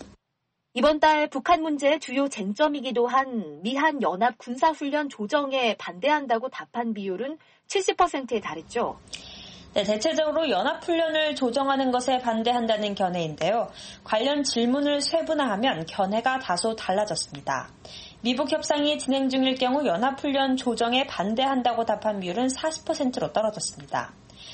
이번 달 북한 문제의 주요 쟁점이기도 한 미한 연합 군사훈련 조정에 반대한다고 답한 비율은 칠십 퍼센트에 달했죠. 네, 대체적으로 연합훈련을 조정하는 것에 반대한다는 견해인데요. 관련 질문을 세분화하면 견해가 다소 달라졌습니다. 미북 협상이 진행 중일 경우 연합훈련 조정에 반대한다고 답한 비율은 사십 퍼센트로 떨어졌습니다.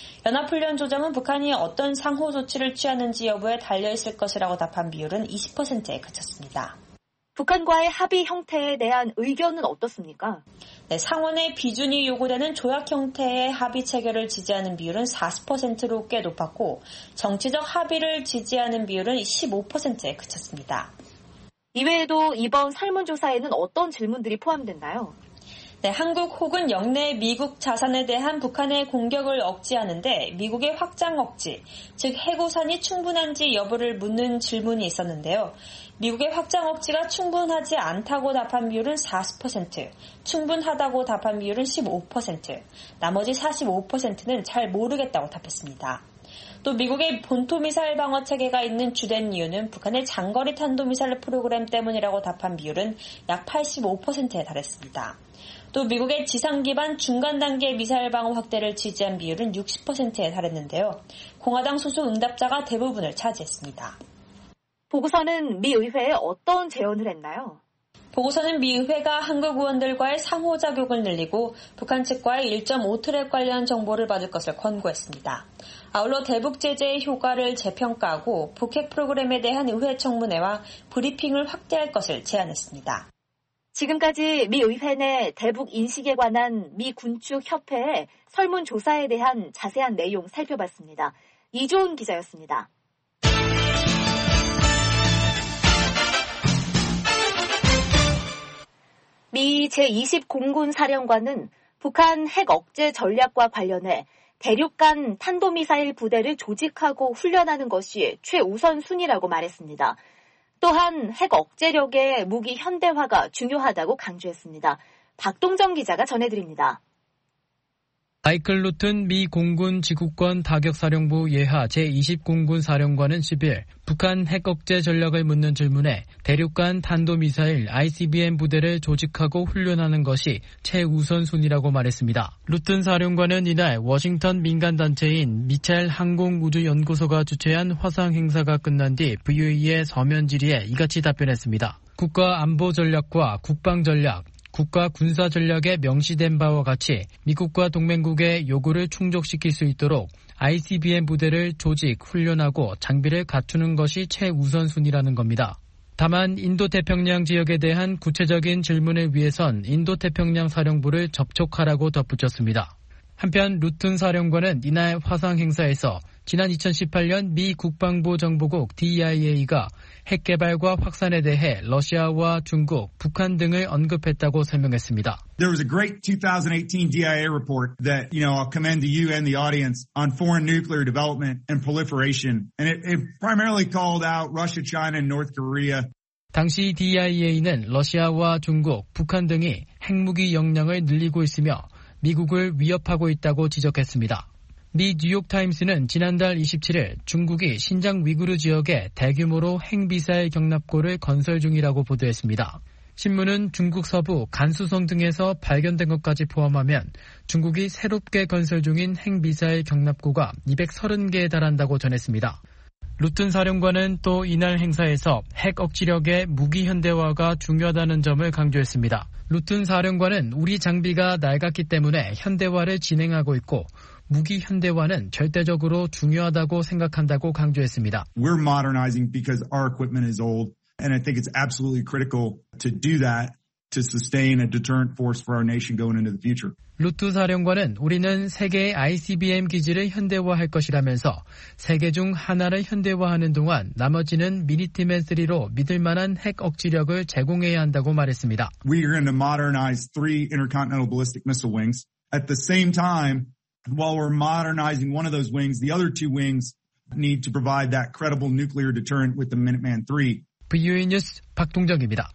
연합훈련 조정은 북한이 어떤 상호 조치를 취하는지 여부에 달려있을 것이라고 답한 비율은 이십 퍼센트에 그쳤습니다. 북한과의 합의 형태에 대한 의견은 어떻습니까? 네, 상원의 비준이 요구되는 조약 형태의 합의 체결을 지지하는 비율은 사십 퍼센트로 꽤 높았고 정치적 합의를 지지하는 비율은 십오 퍼센트에 그쳤습니다. 이외에도 이번 설문조사에는 어떤 질문들이 포함됐나요? 네, 한국 혹은 영내 미국 자산에 대한 북한의 공격을 억제하는데 미국의 확장 억지, 즉 해고산이 충분한지 여부를 묻는 질문이 있었는데요. 미국의 확장 억지가 충분하지 않다고 답한 비율은 사십 퍼센트, 충분하다고 답한 비율은 십오 퍼센트, 나머지 사십오 퍼센트는 잘 모르겠다고 답했습니다. 또 미국의 본토미사일 방어 체계가 있는 주된 이유는 북한의 장거리 탄도미사일 프로그램 때문이라고 답한 비율은 약 팔십오 퍼센트에 달했습니다. 또 미국의 지상 기반 중간 단계 미사일 방어 확대를 지지한 비율은 육십 퍼센트에 달했는데요. 공화당 소속 응답자가 대부분을 차지했습니다. 보고서는 미 의회에 어떤 제언을 했나요? 보고서는 미 의회가 한국 의원들과의 상호작용을 늘리고 북한 측과의 일 점 오 트랙 관련 정보를 받을 것을 권고했습니다. 아울러 대북 제재의 효과를 재평가하고 북핵 프로그램에 대한 의회 청문회와 브리핑을 확대할 것을 제안했습니다. 지금까지 미 의회 내 대북 인식에 관한 미 군축 협회의 설문조사에 대한 자세한 내용 살펴봤습니다. 이조은 기자였습니다. 미 제이십 공군 사령관은 북한 핵 억제 전략과 관련해 대륙간 탄도미사일 부대를 조직하고 훈련하는 것이 최우선 순위라고 말했습니다. 또한 핵 억제력의 무기 현대화가 중요하다고 강조했습니다. 박동정 기자가 전해드립니다. 마이클 루튼 미 공군 지구권 타격사령부 예하 제이십 공군 사령관은 십일 북한 핵 억제 전략을 묻는 질문에 대륙간 탄도미사일 아이씨비엠 부대를 조직하고 훈련하는 것이 최우선순위라고 말했습니다. 루튼 사령관은 이날 워싱턴 민간단체인 미첼 항공우주연구소가 주최한 화상 행사가 끝난 뒤 브이오이의 서면 질의에 이같이 답변했습니다. 국가 안보 전략과 국방 전략, 국가 군사 전략에 명시된 바와 같이 미국과 동맹국의 요구를 충족시킬 수 있도록 아이씨비엠 부대를 조직, 훈련하고 장비를 갖추는 것이 최우선순위라는 겁니다. 다만 인도태평양 지역에 대한 구체적인 질문을 위해선 인도태평양 사령부를 접촉하라고 덧붙였습니다. 한편 루튼 사령관은 이날 화상 행사에서 지난 이천십팔 년 미 국방부 정보국 디아이에이가 핵 개발과 확산에 대해 러시아와 중국, 북한 등을 언급했다고 설명했습니다. There was a great twenty eighteen 디아이에이 report that, you know, I'll commend to you and the audience on foreign nuclear development and proliferation. And it, it primarily called out Russia, China, and North Korea. 당시 디아이에이는 러시아와 중국, 북한 등이 핵무기 역량을 늘리고 있으며 미국을 위협하고 있다고 지적했습니다. 미 뉴욕타임스는 지난달 이십칠 일 중국이 신장 위구르 지역에 대규모로 핵미사일 경납고를 건설 중이라고 보도했습니다. 신문은 중국 서부 간수성 등에서 발견된 것까지 포함하면 중국이 새롭게 건설 중인 핵미사일 경납고가 이백삼십 개에 달한다고 전했습니다. 루튼 사령관은 또 이날 행사에서 핵 억지력의 무기 현대화가 중요하다는 점을 강조했습니다. 루튼 사령관은 우리 장비가 낡았기 때문에 현대화를 진행하고 있고 무기 현대화는 절대적으로 중요하다고 생각한다고 강조했습니다. We're modernizing because our equipment is old, and I think it's absolutely critical to do that to sustain a deterrent force for our nation going into the future. 루트 사령관은 우리는 세계의 아이씨비엠 기지를 현대화할 것이라면서 세 개 중 하나를 현대화하는 동안 나머지는 미니티맨 쓰리로 믿을 만한 핵 억지력을 제공해야 한다고 말했습니다. We are going to modernize three intercontinental ballistic missile wings. At the same time, while we're modernizing one of those wings, the other two wings need to provide that credible nuclear deterrent with the Minuteman three. 브이오에이 뉴스 박동정입니다.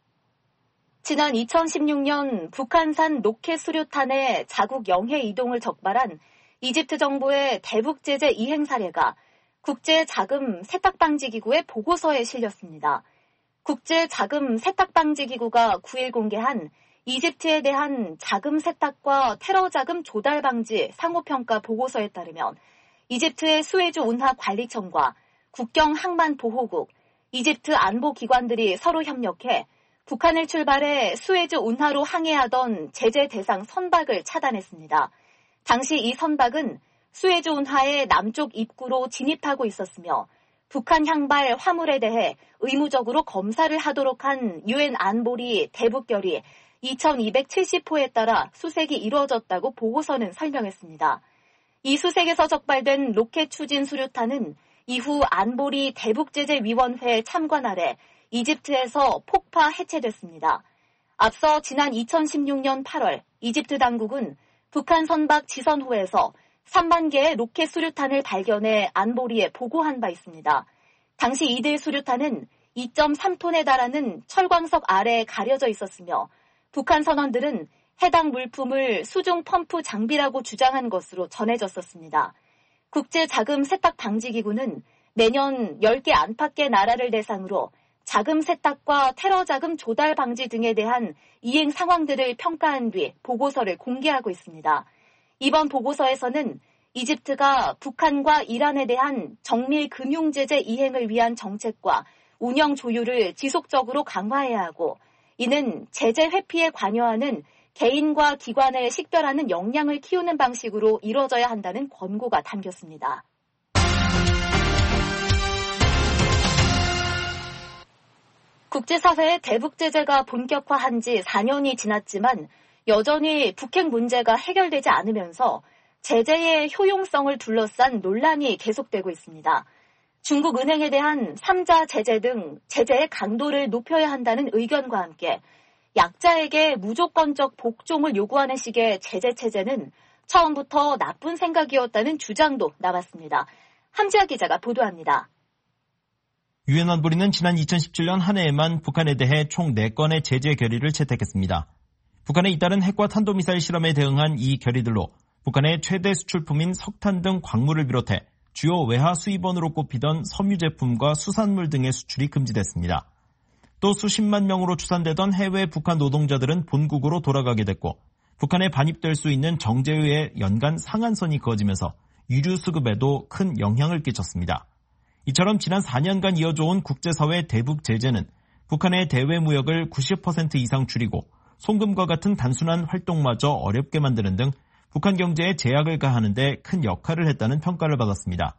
지난 이천십육 년 북한산 로켓 수류탄의 자국 영해 이동을 적발한 이집트 정부의 대북 제재 이행 사례가 국제 자금 세탁 방지 기구의 보고서에 실렸습니다. 국제 자금 세탁 방지 기구가 구 일 공개한 이집트에 대한 자금 세탁과 테러 자금 조달 방지 상호평가 보고서에 따르면 이집트의 수에즈 운하 관리청과 국경 항만 보호국, 이집트 안보 기관들이 서로 협력해 북한을 출발해 수에즈 운하로 항해하던 제재 대상 선박을 차단했습니다. 당시 이 선박은 수에즈 운하의 남쪽 입구로 진입하고 있었으며 북한 향발 화물에 대해 의무적으로 검사를 하도록 한 유엔 안보리 대북결의 이천이백칠십 호에 따라 수색이 이루어졌다고 보고서는 설명했습니다. 이 수색에서 적발된 로켓 추진 수류탄은 이후 안보리 대북제재위원회 참관 아래 이집트에서 폭파 해체됐습니다. 앞서 지난 이천십육 년 팔월 이집트 당국은 북한 선박 지선호에서 삼만 개의 로켓 수류탄을 발견해 안보리에 보고한 바 있습니다. 당시 이들 수류탄은 이 점 삼 톤에 달하는 철광석 아래에 가려져 있었으며 북한 선원들은 해당 물품을 수중 펌프 장비라고 주장한 것으로 전해졌었습니다. 국제자금 세탁 방지기구는 매년 열 개 안팎의 나라를 대상으로 자금 세탁과 테러 자금 조달 방지 등에 대한 이행 상황들을 평가한 뒤 보고서를 공개하고 있습니다. 이번 보고서에서는 이집트가 북한과 이란에 대한 정밀 금융 제재 이행을 위한 정책과 운영 조율을 지속적으로 강화해야 하고 이는 제재 회피에 관여하는 개인과 기관을 식별하는 역량을 키우는 방식으로 이루어져야 한다는 권고가 담겼습니다. 국제사회의 대북 제재가 본격화한 지 사 년이 지났지만 여전히 북핵 문제가 해결되지 않으면서 제재의 효용성을 둘러싼 논란이 계속되고 있습니다. 중국 은행에 대한 삼자 제재 등 제재의 강도를 높여야 한다는 의견과 함께 약자에게 무조건적 복종을 요구하는 식의 제재 체제는 처음부터 나쁜 생각이었다는 주장도 나왔습니다. 함지아 기자가 보도합니다. 유엔 안보리는 지난 이천십칠 년 한 해에만 북한에 대해 총 네 건의 제재 결의를 채택했습니다. 북한의 잇따른 핵과 탄도미사일 실험에 대응한 이 결의들로 북한의 최대 수출품인 석탄 등 광물을 비롯해 주요 외화 수입원으로 꼽히던 섬유 제품과 수산물 등의 수출이 금지됐습니다. 또 수십만 명으로 추산되던 해외 북한 노동자들은 본국으로 돌아가게 됐고 북한에 반입될 수 있는 정제유의 연간 상한선이 그어지면서 유류 수급에도 큰 영향을 끼쳤습니다. 이처럼 지난 사 년간 이어져온 국제사회 대북 제재는 북한의 대외 무역을 구십 퍼센트 이상 줄이고 송금과 같은 단순한 활동마저 어렵게 만드는 등 북한 경제에 제약을 가하는 데 큰 역할을 했다는 평가를 받았습니다.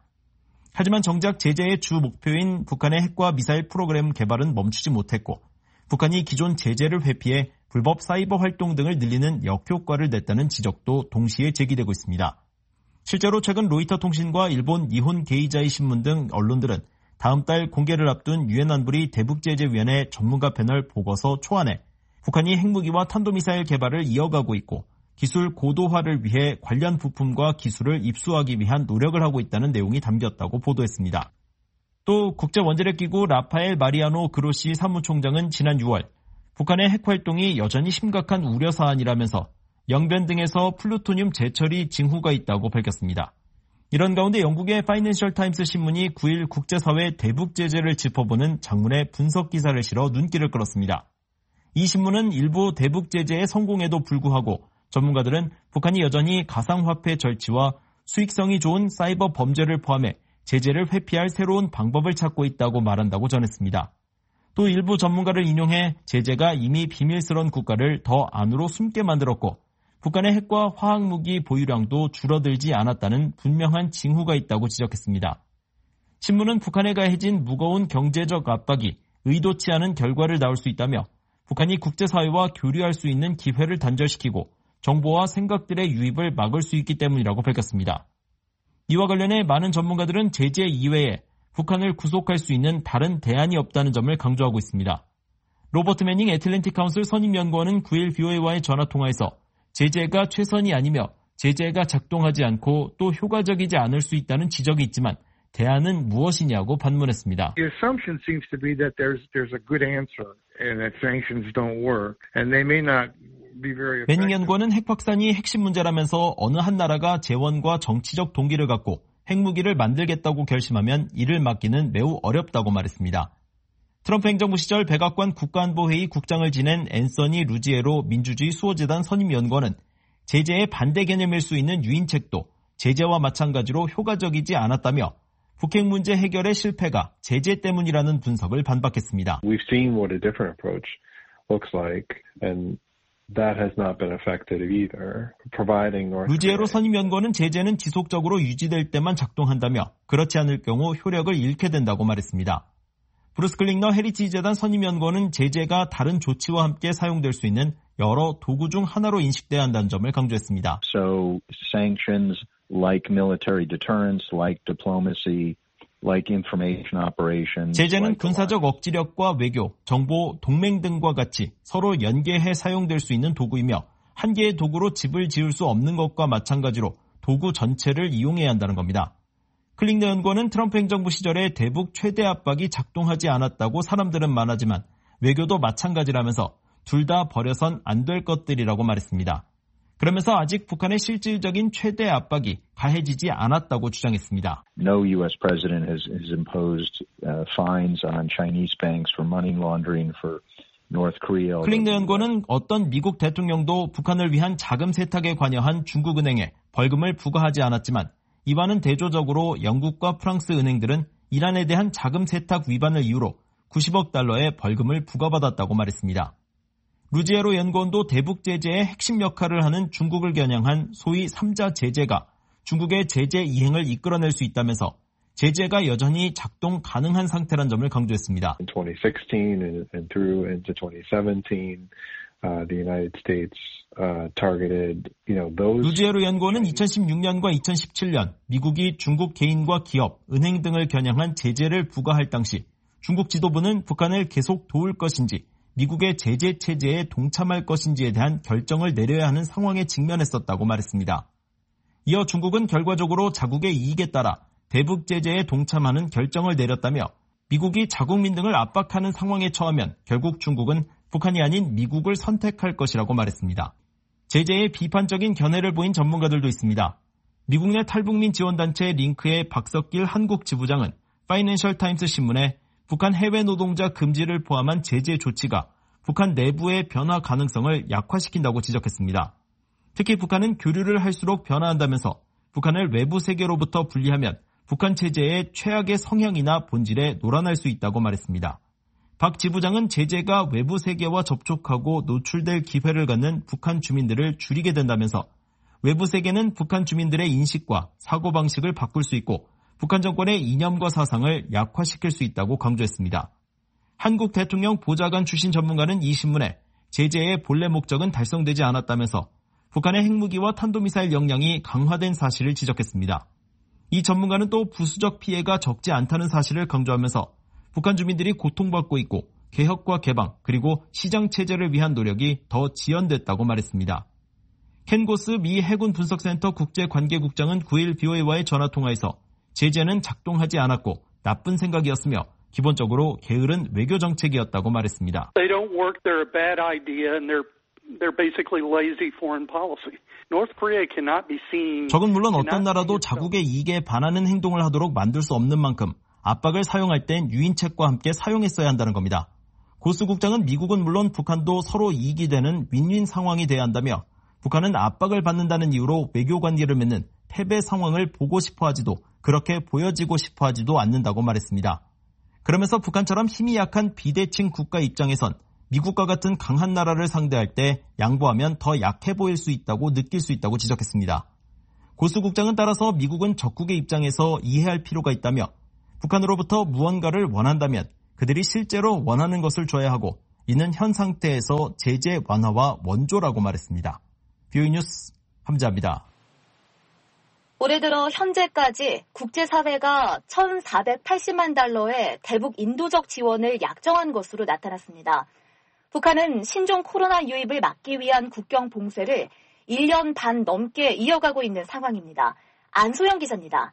하지만 정작 제재의 주 목표인 북한의 핵과 미사일 프로그램 개발은 멈추지 못했고 북한이 기존 제재를 회피해 불법 사이버 활동 등을 늘리는 역효과를 냈다는 지적도 동시에 제기되고 있습니다. 실제로 최근 로이터 통신과 일본 니혼 게이자이 신문 등 언론들은 다음 달 공개를 앞둔 유엔 안보리 대북제재위원회 전문가 패널 보고서 초안에 북한이 핵무기와 탄도미사일 개발을 이어가고 있고 기술 고도화를 위해 관련 부품과 기술을 입수하기 위한 노력을 하고 있다는 내용이 담겼다고 보도했습니다. 또 국제원자력기구 라파엘 마리아노 그로시 사무총장은 지난 유월 북한의 핵활동이 여전히 심각한 우려사안이라면서 영변 등에서 플루토늄 재처리 징후가 있다고 밝혔습니다. 이런 가운데 영국의 파이낸셜 타임스 신문이 구일 국제사회 대북 제재를 짚어보는 장문의 분석 기사를 실어 눈길을 끌었습니다. 이 신문은 일부 대북 제재에 성공에도 불구하고 전문가들은 북한이 여전히 가상화폐 절취와 수익성이 좋은 사이버 범죄를 포함해 제재를 회피할 새로운 방법을 찾고 있다고 말한다고 전했습니다. 또 일부 전문가를 인용해 제재가 이미 비밀스러운 국가를 더 안으로 숨게 만들었고 북한의 핵과 화학무기 보유량도 줄어들지 않았다는 분명한 징후가 있다고 지적했습니다. 신문은 북한에 가해진 무거운 경제적 압박이 의도치 않은 결과를 낳을 수 있다며 북한이 국제사회와 교류할 수 있는 기회를 단절시키고 정보와 생각들의 유입을 막을 수 있기 때문이라고 밝혔습니다. 이와 관련해 많은 전문가들은 제재 이외에 북한을 구속할 수 있는 다른 대안이 없다는 점을 강조하고 있습니다. 로버트 매닝 애틀랜틱 카운슬 선임연구원은 구일 브이오에이와의 전화통화에서 제재가 최선이 아니며 제재가 작동하지 않고 또 효과적이지 않을 수 있다는 지적이 있지만 대안은 무엇이냐고 반문했습니다. The assumption seems to be that there's there's a good answer and that sanctions don't work and they may not be very effective. 매닝 연구원은 핵 확산이 핵심 문제라면서 어느 한 나라가 재원과 정치적 동기를 갖고 핵무기를 만들겠다고 결심하면 이를 막기는 매우 어렵다고 말했습니다. 트럼프 행정부 시절 백악관 국가안보회의 국장을 지낸 앤서니 루지에로 민주주의 수호재단 선임연구원은 제재의 반대 개념일 수 있는 유인책도 제재와 마찬가지로 효과적이지 않았다며 북핵 문제 해결의 실패가 제재 때문이라는 분석을 반박했습니다. We've seen what a different approach looks like, and that has not been effective either. Providing North 루지에로 선임연구원은 제재는 지속적으로 유지될 때만 작동한다며 그렇지 않을 경우 효력을 잃게 된다고 말했습니다. 브루스 클링너 헤리티지 재단 선임연구원은 제재가 다른 조치와 함께 사용될 수 있는 여러 도구 중 하나로 인식돼야 한다는 점을 강조했습니다. So sanctions like military deterrence, like diplomacy, like information operations. 제재는 군사적 억지력과 외교, 정보, 동맹 등과 같이 서로 연계해 사용될 수 있는 도구이며 한 개의 도구로 집을 지을 수 없는 것과 마찬가지로 도구 전체를 이용해야 한다는 겁니다. 클링너 연구원은 트럼프 행정부 시절에 대북 최대 압박이 작동하지 않았다고 사람들은 말하지만 외교도 마찬가지라면서 둘 다 버려선 안 될 것들이라고 말했습니다. 그러면서 아직 북한의 실질적인 최대 압박이 가해지지 않았다고 주장했습니다. No U S president has, has imposed uh, fines on Chinese banks for money laundering for North Korea. 클링너 연구원은 어떤 미국 대통령도 북한을 위한 자금 세탁에 관여한 중국은행에 벌금을 부과하지 않았지만 이와는 대조적으로 영국과 프랑스 은행들은 이란에 대한 자금 세탁 위반을 이유로 구십억 달러의 벌금을 부과받았다고 말했습니다. 루지에로 연구원도 대북 제재의 핵심 역할을 하는 중국을 겨냥한 소위 삼자 제재가 중국의 제재 이행을 이끌어낼 수 있다면서 제재가 여전히 작동 가능한 상태란 점을 강조했습니다. In twenty sixteen and, and through into twenty seventeen, uh, the United States uh, targeted, you know, those. 루지에로 연구원은 이천십육 년과 이천십칠 년 미국이 중국 개인과 기업, 은행 등을 겨냥한 제재를 부과할 당시 중국 지도부는 북한을 계속 도울 것인지 미국의 제재 체제에 동참할 것인지에 대한 결정을 내려야 하는 상황에 직면했었다고 말했습니다. 이어 중국은 결과적으로 자국의 이익에 따라 대북 제재에 동참하는 결정을 내렸다며 미국이 자국민 등을 압박하는 상황에 처하면 결국 중국은 북한이 아닌 미국을 선택할 것이라고 말했습니다. 제재에 비판적인 견해를 보인 전문가들도 있습니다. 미국 내 탈북민 지원단체 링크의 박석길 한국 지부장은 파이낸셜 타임스 신문에 북한 해외 노동자 금지를 포함한 제재 조치가 북한 내부의 변화 가능성을 약화시킨다고 지적했습니다. 특히 북한은 교류를 할수록 변화한다면서 북한을 외부 세계로부터 분리하면 북한 체제의 최악의 성향이나 본질에 놀아날 수 있다고 말했습니다. 박 지부장은 제재가 외부 세계와 접촉하고 노출될 기회를 갖는 북한 주민들을 줄이게 된다면서 외부 세계는 북한 주민들의 인식과 사고방식을 바꿀 수 있고 북한 정권의 이념과 사상을 약화시킬 수 있다고 강조했습니다. 한국 대통령 보좌관 출신 전문가는 이 신문에 제재의 본래 목적은 달성되지 않았다면서 북한의 핵무기와 탄도미사일 역량이 강화된 사실을 지적했습니다. 이 전문가는 또 부수적 피해가 적지 않다는 사실을 강조하면서 북한 주민들이 고통받고 있고 개혁과 개방 그리고 시장체제를 위한 노력이 더 지연됐다고 말했습니다. 켄 고스 미 해군 분석센터 국제관계국장은 구 일 비오에이와의 전화통화에서 제재는 작동하지 않았고 나쁜 생각이었으며 기본적으로 게으른 외교 정책이었다고 말했습니다. They don't work. They're a bad idea and they're they're basically lazy foreign policy. North Korea cannot be seen. 적은 물론 어떤 나라도 자국의 이익에 반하는 행동을 하도록 만들 수 없는 만큼 압박을 사용할 땐 유인책과 함께 사용했어야 한다는 겁니다. 고스 국장은 미국은 물론 북한도 서로 이익이 되는 윈윈 상황이 돼야 한다며 북한은 압박을 받는다는 이유로 외교 관계를 맺는 패배 상황을 보고 싶어 하지도 그렇게 보여지고 싶어 하지도 않는다고 말했습니다. 그러면서 북한처럼 힘이 약한 비대칭 국가 입장에선 미국과 같은 강한 나라를 상대할 때 양보하면 더 약해 보일 수 있다고 느낄 수 있다고 지적했습니다. 고스 국장은 따라서 미국은 적국의 입장에서 이해할 필요가 있다며 북한으로부터 무언가를 원한다면 그들이 실제로 원하는 것을 줘야 하고 이는 현 상태에서 제재 완화와 원조라고 말했습니다. 비오이 뉴스 함재합니다. 올해 들어 현재까지 국제사회가 천사백팔십만 달러의 대북 인도적 지원을 약정한 것으로 나타났습니다. 북한은 신종 코로나 유입을 막기 위한 국경 봉쇄를 일 년 반 넘게 이어가고 있는 상황입니다. 안소영 기자입니다.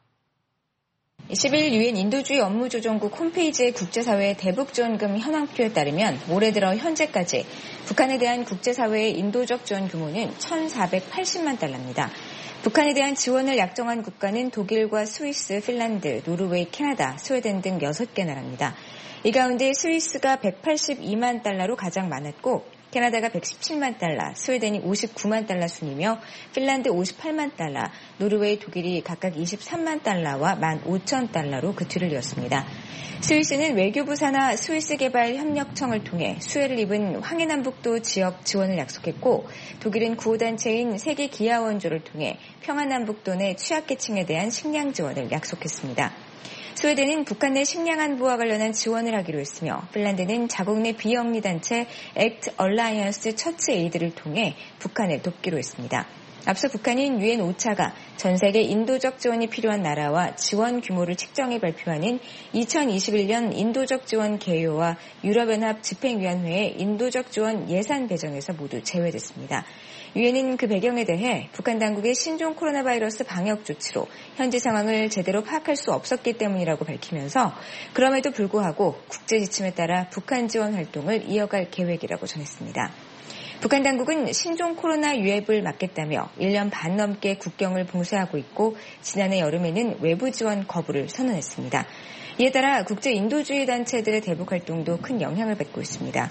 십 일 유엔 인도주의 업무조정국 홈페이지의 국제사회의 대북지원금 현황표에 따르면 올해 들어 현재까지 북한에 대한 국제사회의 인도적 지원 규모는 천사백팔십만 달러입니다. 북한에 대한 지원을 약정한 국가는 독일과 스위스, 핀란드, 노르웨이, 캐나다, 스웨덴 등 여섯 개 나라입니다. 이 가운데 스위스가 백팔십이만 달러로 가장 많았고 캐나다가 백십칠만 달러, 스웨덴이 오십구만 달러 순이며 핀란드 오십팔만 달러, 노르웨이, 독일이 각각 이십삼만 달러와 만 오천 달러로 그 뒤를 이었습니다. 스위스는 외교부 산하 스위스개발협력청을 통해 수혜를 입은 황해남북도 지역 지원을 약속했고 독일은 구호단체인 세계기아원조를 통해 평안남북도 내 취약계층에 대한 식량 지원을 약속했습니다. 스웨덴은 북한 내 식량 안보와 관련한 지원을 하기로 했으며 핀란드는 자국 내 비영리 단체 액트 얼라이언스 처치 에이드를 통해 북한을 돕기로 했습니다. 앞서 북한인 유엔 오차가 전 세계 인도적 지원이 필요한 나라와 지원 규모를 측정해 발표하는 이천이십일 년 인도적 지원 개요와 유럽연합 집행위원회의 인도적 지원 예산 배정에서 모두 제외됐습니다. 유엔은 그 배경에 대해 북한 당국의 신종 코로나 바이러스 방역 조치로 현지 상황을 제대로 파악할 수 없었기 때문이라고 밝히면서 그럼에도 불구하고 국제 지침에 따라 북한 지원 활동을 이어갈 계획이라고 전했습니다. 북한 당국은 신종 코로나 유입을 막겠다며 일 년 반 넘게 국경을 봉쇄하고 있고 지난해 여름에는 외부 지원 거부를 선언했습니다. 이에 따라 국제 인도주의 단체들의 대북 활동도 큰 영향을 받고 있습니다.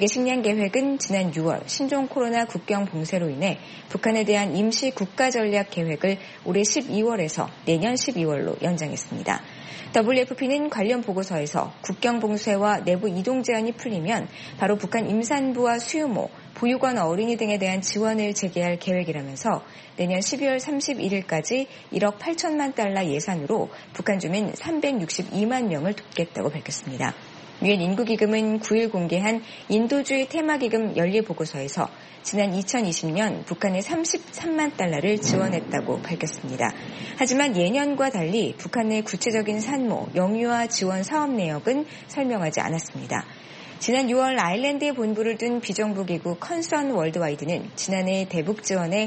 세계식량계획은 지난 유월 신종 코로나 국경 봉쇄로 인해 북한에 대한 임시 국가전략 계획을 올해 십이월에서 내년 십이월로 연장했습니다. 더블유에프피는 관련 보고서에서 국경 봉쇄와 내부 이동 제한이 풀리면 바로 북한 임산부와 수유모, 보육원 어린이 등에 대한 지원을 재개할 계획이라면서 내년 십이월 삼십일일까지 일억 팔천만 달러 예산으로 북한 주민 삼백육십이만 명을 돕겠다고 밝혔습니다. 유엔 인구기금은 구 일 공개한 인도주의 테마기금 연례보고서에서 지난 이천이십 년 북한에 삼십삼만 달러를 지원했다고 밝혔습니다. 하지만 예년과 달리 북한 내 구체적인 산모, 영유아 지원 사업 내역은 설명하지 않았습니다. 지난 유월 아일랜드에 본부를 둔 비정부기구 컨선 월드와이드는 지난해 대북 지원에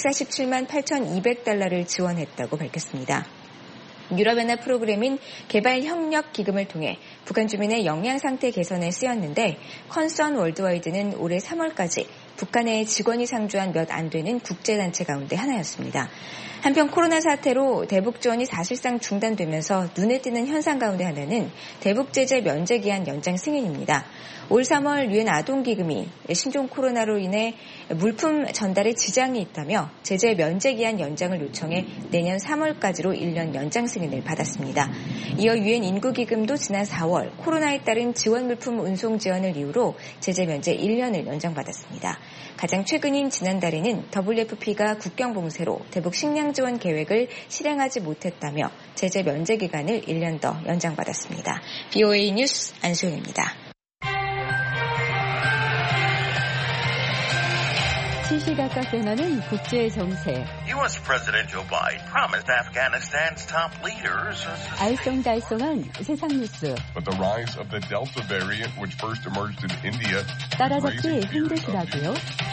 백사십칠만 팔천이백 달러를 지원했다고 밝혔습니다. 유럽연합 프로그램인 개발협력기금을 통해 북한 주민의 영양 상태 개선에 쓰였는데 컨선 월드와이드는 올해 삼월까지 북한에 직원이 상주한 몇 안 되는 국제단체 가운데 하나였습니다. 한편 코로나 사태로 대북 지원이 사실상 중단되면서 눈에 띄는 현상 가운데 하나는 대북 제재 면제 기한 연장 승인입니다. 올 삼월 유엔 아동기금이 신종 코로나로 인해 물품 전달에 지장이 있다며 제재 면제기한 연장을 요청해 내년 삼월까지로 일 년 연장 승인을 받았습니다. 이어 유엔 인구기금도 지난 사월 코로나에 따른 지원 물품 운송 지연을 이유로 제재 면제 일 년을 연장받았습니다. 가장 최근인 지난달에는 더블유에프피가 국경 봉쇄로 대북 식량 지원 계획을 실행하지 못했다며 제재 면제 기간을 일 년 더 연장받았습니다. 비오에이 뉴스 안소영입니다. 시시각각 변하는 국제 정세. 유에스 President Joe Biden promised Afghanistan's top leaders. 알쏭달쏭한 세상 뉴스. But the rise of the Delta variant, which first emerged in India, 따라잡기 힘드시다고요?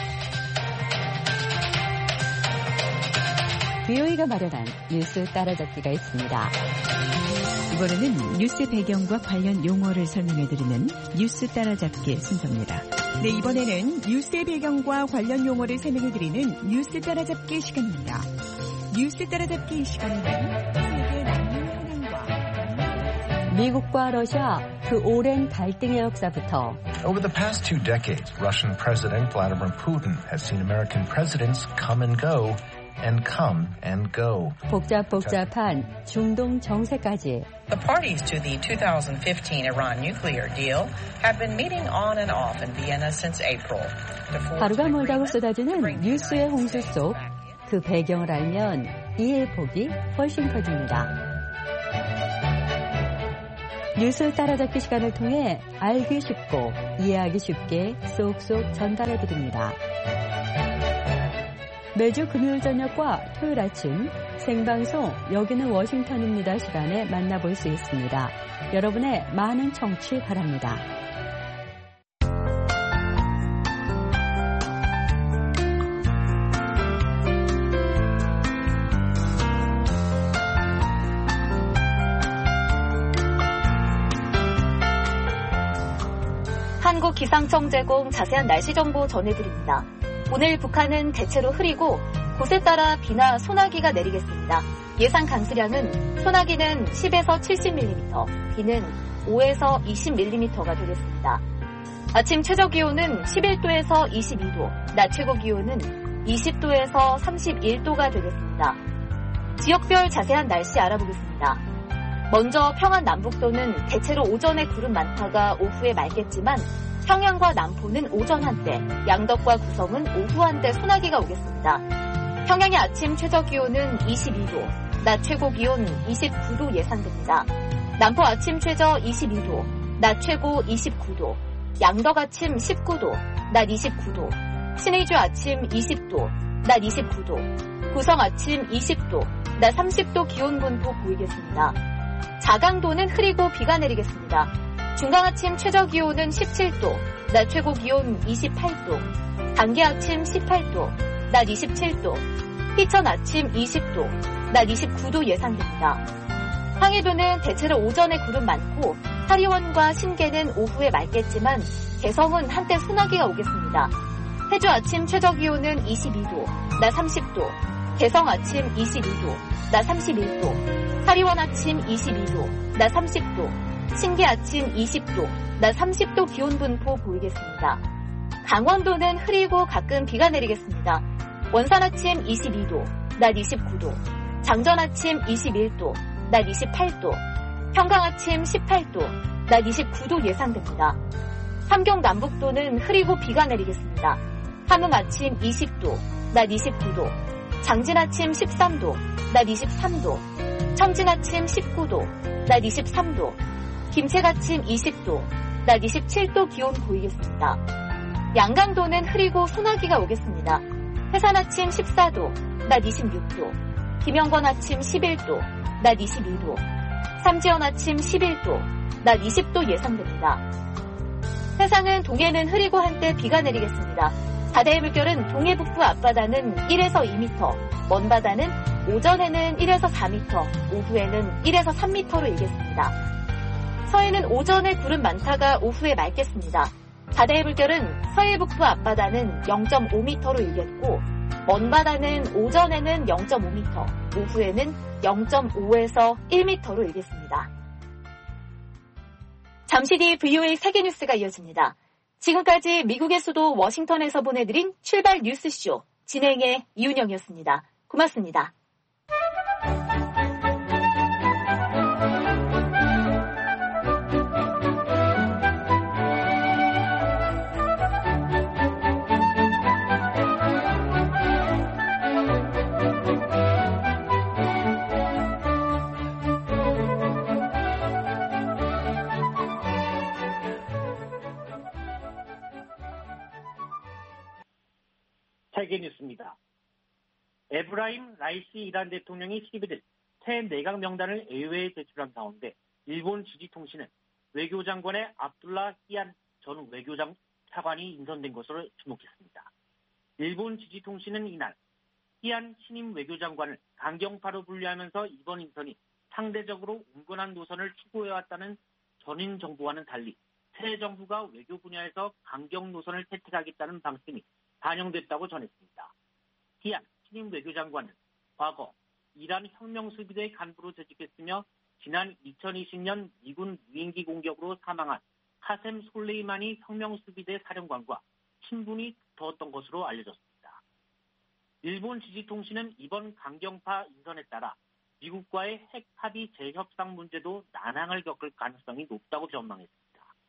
비오이가 마련한 뉴스 따라잡기가 있습니다. 이번에는 뉴스 배경과 관련 용어를 설명해드리는 뉴스 따라잡기 순서입니다. 네, 이번에는 뉴스의 배경과 관련 용어를 설명해드리는 뉴스 따라잡기 시간입니다. 뉴스 따라잡기 시간에는 세계 난민 현황과 미국과 러시아 그 오랜 갈등의 역사부터 Over the past two decades, Russian President Vladimir Putin has seen American presidents come and go. And come and go. 복잡복잡한 중동 정세까지. The parties to the twenty fifteen Iran nuclear deal have been meeting on and off in Vienna since April. 하루가 멀다고 쏟아지는 뉴스의 홍수 속 그 배경을 알면 이해의 폭이 훨씬 커집니다. 뉴스 따라잡기 시간을 통해 알기 쉽고 이해하기 쉽게 쏙쏙 전달해드립니다. 매주 금요일 저녁과 토요일 아침 생방송 여기는 워싱턴입니다 시간에 만나볼 수 있습니다. 여러분의 많은 청취 바랍니다. 한국기상청 제공 자세한 날씨 정보 전해드립니다. 오늘 북한은 대체로 흐리고 곳에 따라 비나 소나기가 내리겠습니다. 예상 강수량은 소나기는 십에서 칠십 밀리미터, 비는 오에서 이십 밀리미터가 되겠습니다. 아침 최저기온은 십일 도에서 이십이 도, 낮 최고기온은 이십 도에서 삼십일 도가 되겠습니다. 지역별 자세한 날씨 알아보겠습니다. 먼저 평안 남북도는 대체로 오전에 구름 많다가 오후에 맑겠지만 평양과 남포는 오전 한때, 양덕과 구성은 오후 한때 소나기가 오겠습니다. 평양의 아침 최저기온은 이십이 도, 낮 최고기온 이십구 도 예상됩니다. 남포 아침 최저 이십이 도, 낮 최고 이십구 도, 양덕 아침 십구 도, 낮 이십구 도, 신의주 아침 이십 도, 낮 이십구 도, 구성 아침 이십 도, 낮 삼십 도 기온 분포 보이겠습니다. 자강도는 흐리고 비가 내리겠습니다. 중강 아침 최저기온은 십칠 도, 낮 최고기온 이십팔 도, 단기 아침 십팔 도, 낮 이십칠 도, 희천 아침 이십 도, 낮 이십구 도 예상됩니다. 상해도는 대체로 오전에 구름 많고 사리원과 신계는 오후에 맑겠지만 개성은 한때 소나기가 오겠습니다. 해주 아침 최저기온은 이십이 도, 낮 삼십 도, 개성 아침 이십이 도, 낮 삼십일 도, 사리원 아침 이십이 도, 낮 삼십 도, 신계 아침 이십 도, 낮 삼십 도 기온 분포 보이겠습니다. 강원도는 흐리고 가끔 비가 내리겠습니다. 원산 아침 이십이 도, 낮 이십구 도, 장전 아침 이십일 도, 낮 이십팔 도, 평강 아침 십팔 도, 낮 이십구 도 예상됩니다. 함경 남북도는 흐리고 비가 내리겠습니다. 함흥 아침 이십 도, 낮 이십구 도, 장진 아침 십삼 도, 낮 이십삼 도, 청진 아침 십구 도, 낮 이십삼 도, 김책 아침 이십 도, 낮 이십칠 도 기온 보이겠습니다. 양강도는 흐리고 소나기가 오겠습니다. 해산 아침 십사 도, 낮 이십육 도, 김영권 아침 십일 도, 낮 이십이 도, 삼지연 아침 십일 도, 낮 이십 도 예상됩니다. 해상은 동해는 흐리고 한때 비가 내리겠습니다. 바다의 물결은 동해 북부 앞바다는 일에서 이 미터, 먼바다는 오전에는 일에서 사 미터, 오후에는 일에서 삼 미터로 일겠습니다. 서해는 오전에 구름 많다가 오후에 맑겠습니다. 바다의 물결은 서해 북부 앞바다는 영 점 오 미터로 일겠고 먼바다는 오전에는 영 점 오 미터, 오후에는 영 점 오에서 일 미터로 일겠습니다. 잠시 뒤 브이오에이 세계뉴스가 이어집니다. 지금까지 미국의 수도 워싱턴에서 보내드린 출발 뉴스쇼 진행의 이윤영이었습니다. 고맙습니다. 세계 뉴스입니다. 에브라임 라이시 이란 대통령이 십일 일 새 내각 명단을 의회에 제출한 가운데 일본 지지통신은 외교장관의 압둘라 히안 전 외교장 차관이 인선된 것으로 주목했습니다. 일본 지지통신은 이날 히안 신임 외교장관을 강경파로 분류하면서 이번 인선이 상대적으로 온건한 노선을 추구해왔다는 전임 정부와는 달리 새 정부가 외교 분야에서 강경 노선을 채택하겠다는 방침이 반영됐다고 전했습니다. 히안 신임 외교장관은 과거 이란 혁명수비대 간부로 재직했으며 지난 이천이십 년 미군 무인기 공격으로 사망한 카셈 솔레이마니 혁명수비대 사령관과 친분이 두터웠던 것으로 알려졌습니다. 일본 지지통신은 이번 강경파 인선에 따라 미국과의 핵 합의 재협상 문제도 난항을 겪을 가능성이 높다고 전망했습니다.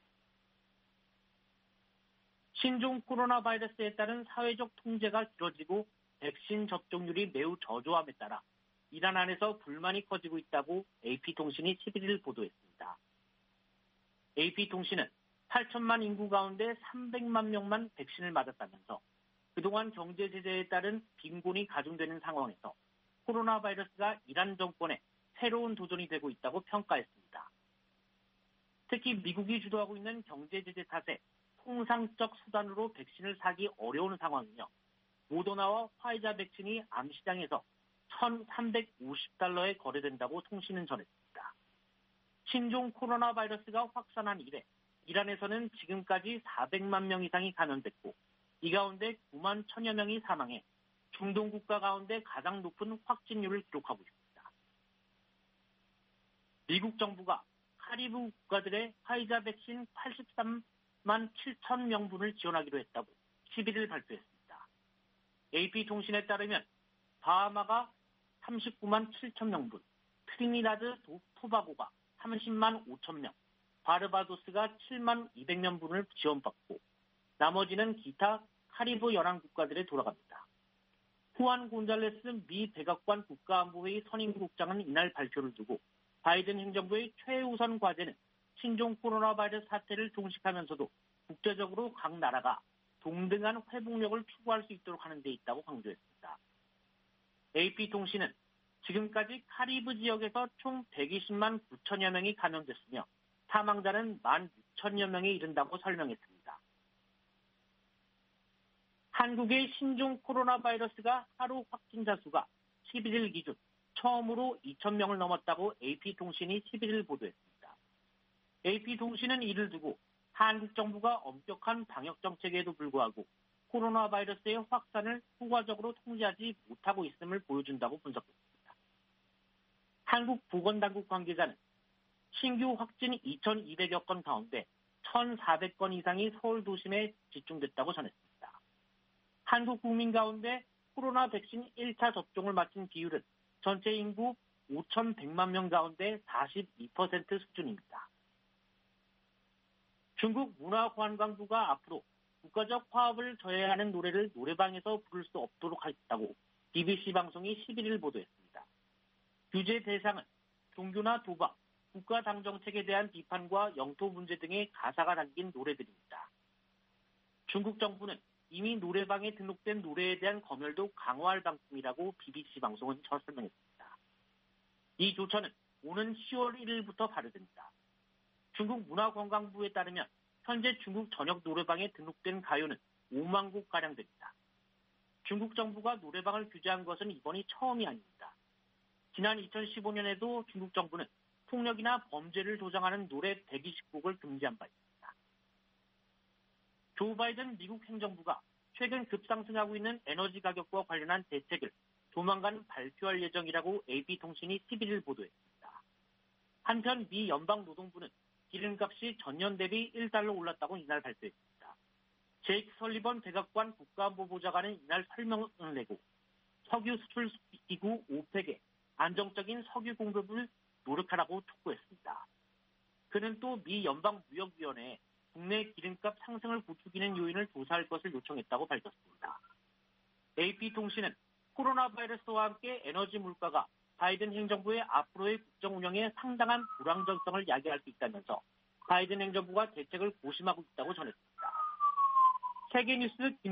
신종 코로나 바이러스에 따른 사회적 통제가 길어지고 백신 접종률이 매우 저조함에 따라 이란 안에서 불만이 커지고 있다고 에이피통신이 십일 일 보도했습니다. 에이피통신은 팔천만 인구 가운데 삼백만 명만 백신을 맞았다면서 그동안 경제 제재에 따른 빈곤이 가중되는 상황에서 코로나 바이러스가 이란 정권의 새로운 도전이 되고 있다고 평가했습니다. 특히 미국이 주도하고 있는 경제 제재 탓에 통상적 수단으로 백신을 사기 어려운 상황이며 모더나와 화이자 백신이 암시장에서 천삼백오십 달러에 거래된다고 통신은 전했습니다. 신종 코로나 바이러스가 확산한 이래 이란에서는 지금까지 사백만 명 이상이 감염됐고 이 가운데 구만 천여 명이 사망해 중동 국가 가운데 가장 높은 확진율을 기록하고 있습니다. 미국 정부가 카리브 국가들의 화이자 백신 팔십삼만 칠천 명분을 지원하기로 했다고 십일 일 발표했습니다. 에이피통신에 따르면 바하마가 삼십구만 칠천 명분, 트리니다드 토바고가 삼십만 오천 명, 바르바도스가 칠만 이백 명분을 지원받고 나머지는 기타 카리브 연안 국가들에 돌아갑니다. 후안 곤잘레스 미 백악관 국가안보회의 선임국장은 이날 발표를 두고 바이든 행정부의 최우선 과제는 신종 코로나 바이러스 사태를 종식하면서도 국제적으로 각 나라가 동등한 회복력을 추구할 수 있도록 하는 데 있다고 강조했습니다. 에이피통신은 지금까지 카리브 지역에서 총 백이십만 구천여 명이 감염됐으며 사망자는 만 육천여 명에 이른다고 설명했습니다. 한국의 신종 코로나 바이러스가 하루 확진자 수가 십일 일 기준 처음으로 이천 명을 넘었다고 에이피통신이 십일 일 보도했습니다. 에이피통신은 이를 두고 한국 정부가 엄격한 방역 정책에도 불구하고 코로나 바이러스의 확산을 효과적으로 통제하지 못하고 있음을 보여준다고 분석했습니다. 한국 보건당국 관계자는 신규 확진 이천이백여 건 가운데 천사백 건 이상이 서울 도심에 집중됐다고 전했습니다. 한국 국민 가운데 코로나 백신 일 차 접종을 마친 비율은 전체 인구 오천백만 명 가운데 사십이 퍼센트 수준입니다. 중국 문화관광부가 앞으로 국가적 화합을 저해하는 노래를 노래방에서 부를 수 없도록 하겠다고 비비씨 방송이 십일 일 보도했습니다. 규제 대상은 종교나 도박, 국가 당정책에 대한 비판과 영토 문제 등의 가사가 담긴 노래들입니다. 중국 정부는 이미 노래방에 등록된 노래에 대한 검열도 강화할 방침이라고 비비씨 방송은 설명했습니다. 이 조처는 오는 시월 일 일부터 발효됩니다. 중국 문화관광부에 따르면 현재 중국 전역 노래방에 등록된 가요는 오만 곡가량 됩니다. 중국 정부가 노래방을 규제한 것은 이번이 처음이 아닙니다. 지난 이천십오 년에도 중국 정부는 폭력이나 범죄를 조장하는 노래 백이십 곡을 금지한 바 있습니다. 조 바이든 미국 행정부가 최근 급상승하고 있는 에너지 가격과 관련한 대책을 조만간 발표할 예정이라고 에이피통신이 십일 일 보도했습니다. 한편 미 연방노동부는 기름값이 전년 대비 일 달러 올랐다고 이날 발표했습니다. 제이크 설리번 백악관 국가안보보좌관은 이날 설명을 내고 석유 수출 기구 오펙에 안정적인 석유 공급을 노력하라고 촉구했습니다. 그는 또 미 연방무역위원회에 국내 기름값 상승을 부추기는 요인을 조사할 것을 요청했다고 밝혔습니다. 에이피통신은 코로나 바이러스와 함께 에너지 물가가 바이든 행정부의 앞으로의 국정 운영에 상당한 불안정성을 야기할 수 있다면서 바이든 행정부가 대책을 고심하고 있다고 전했습니다. 세계뉴스 김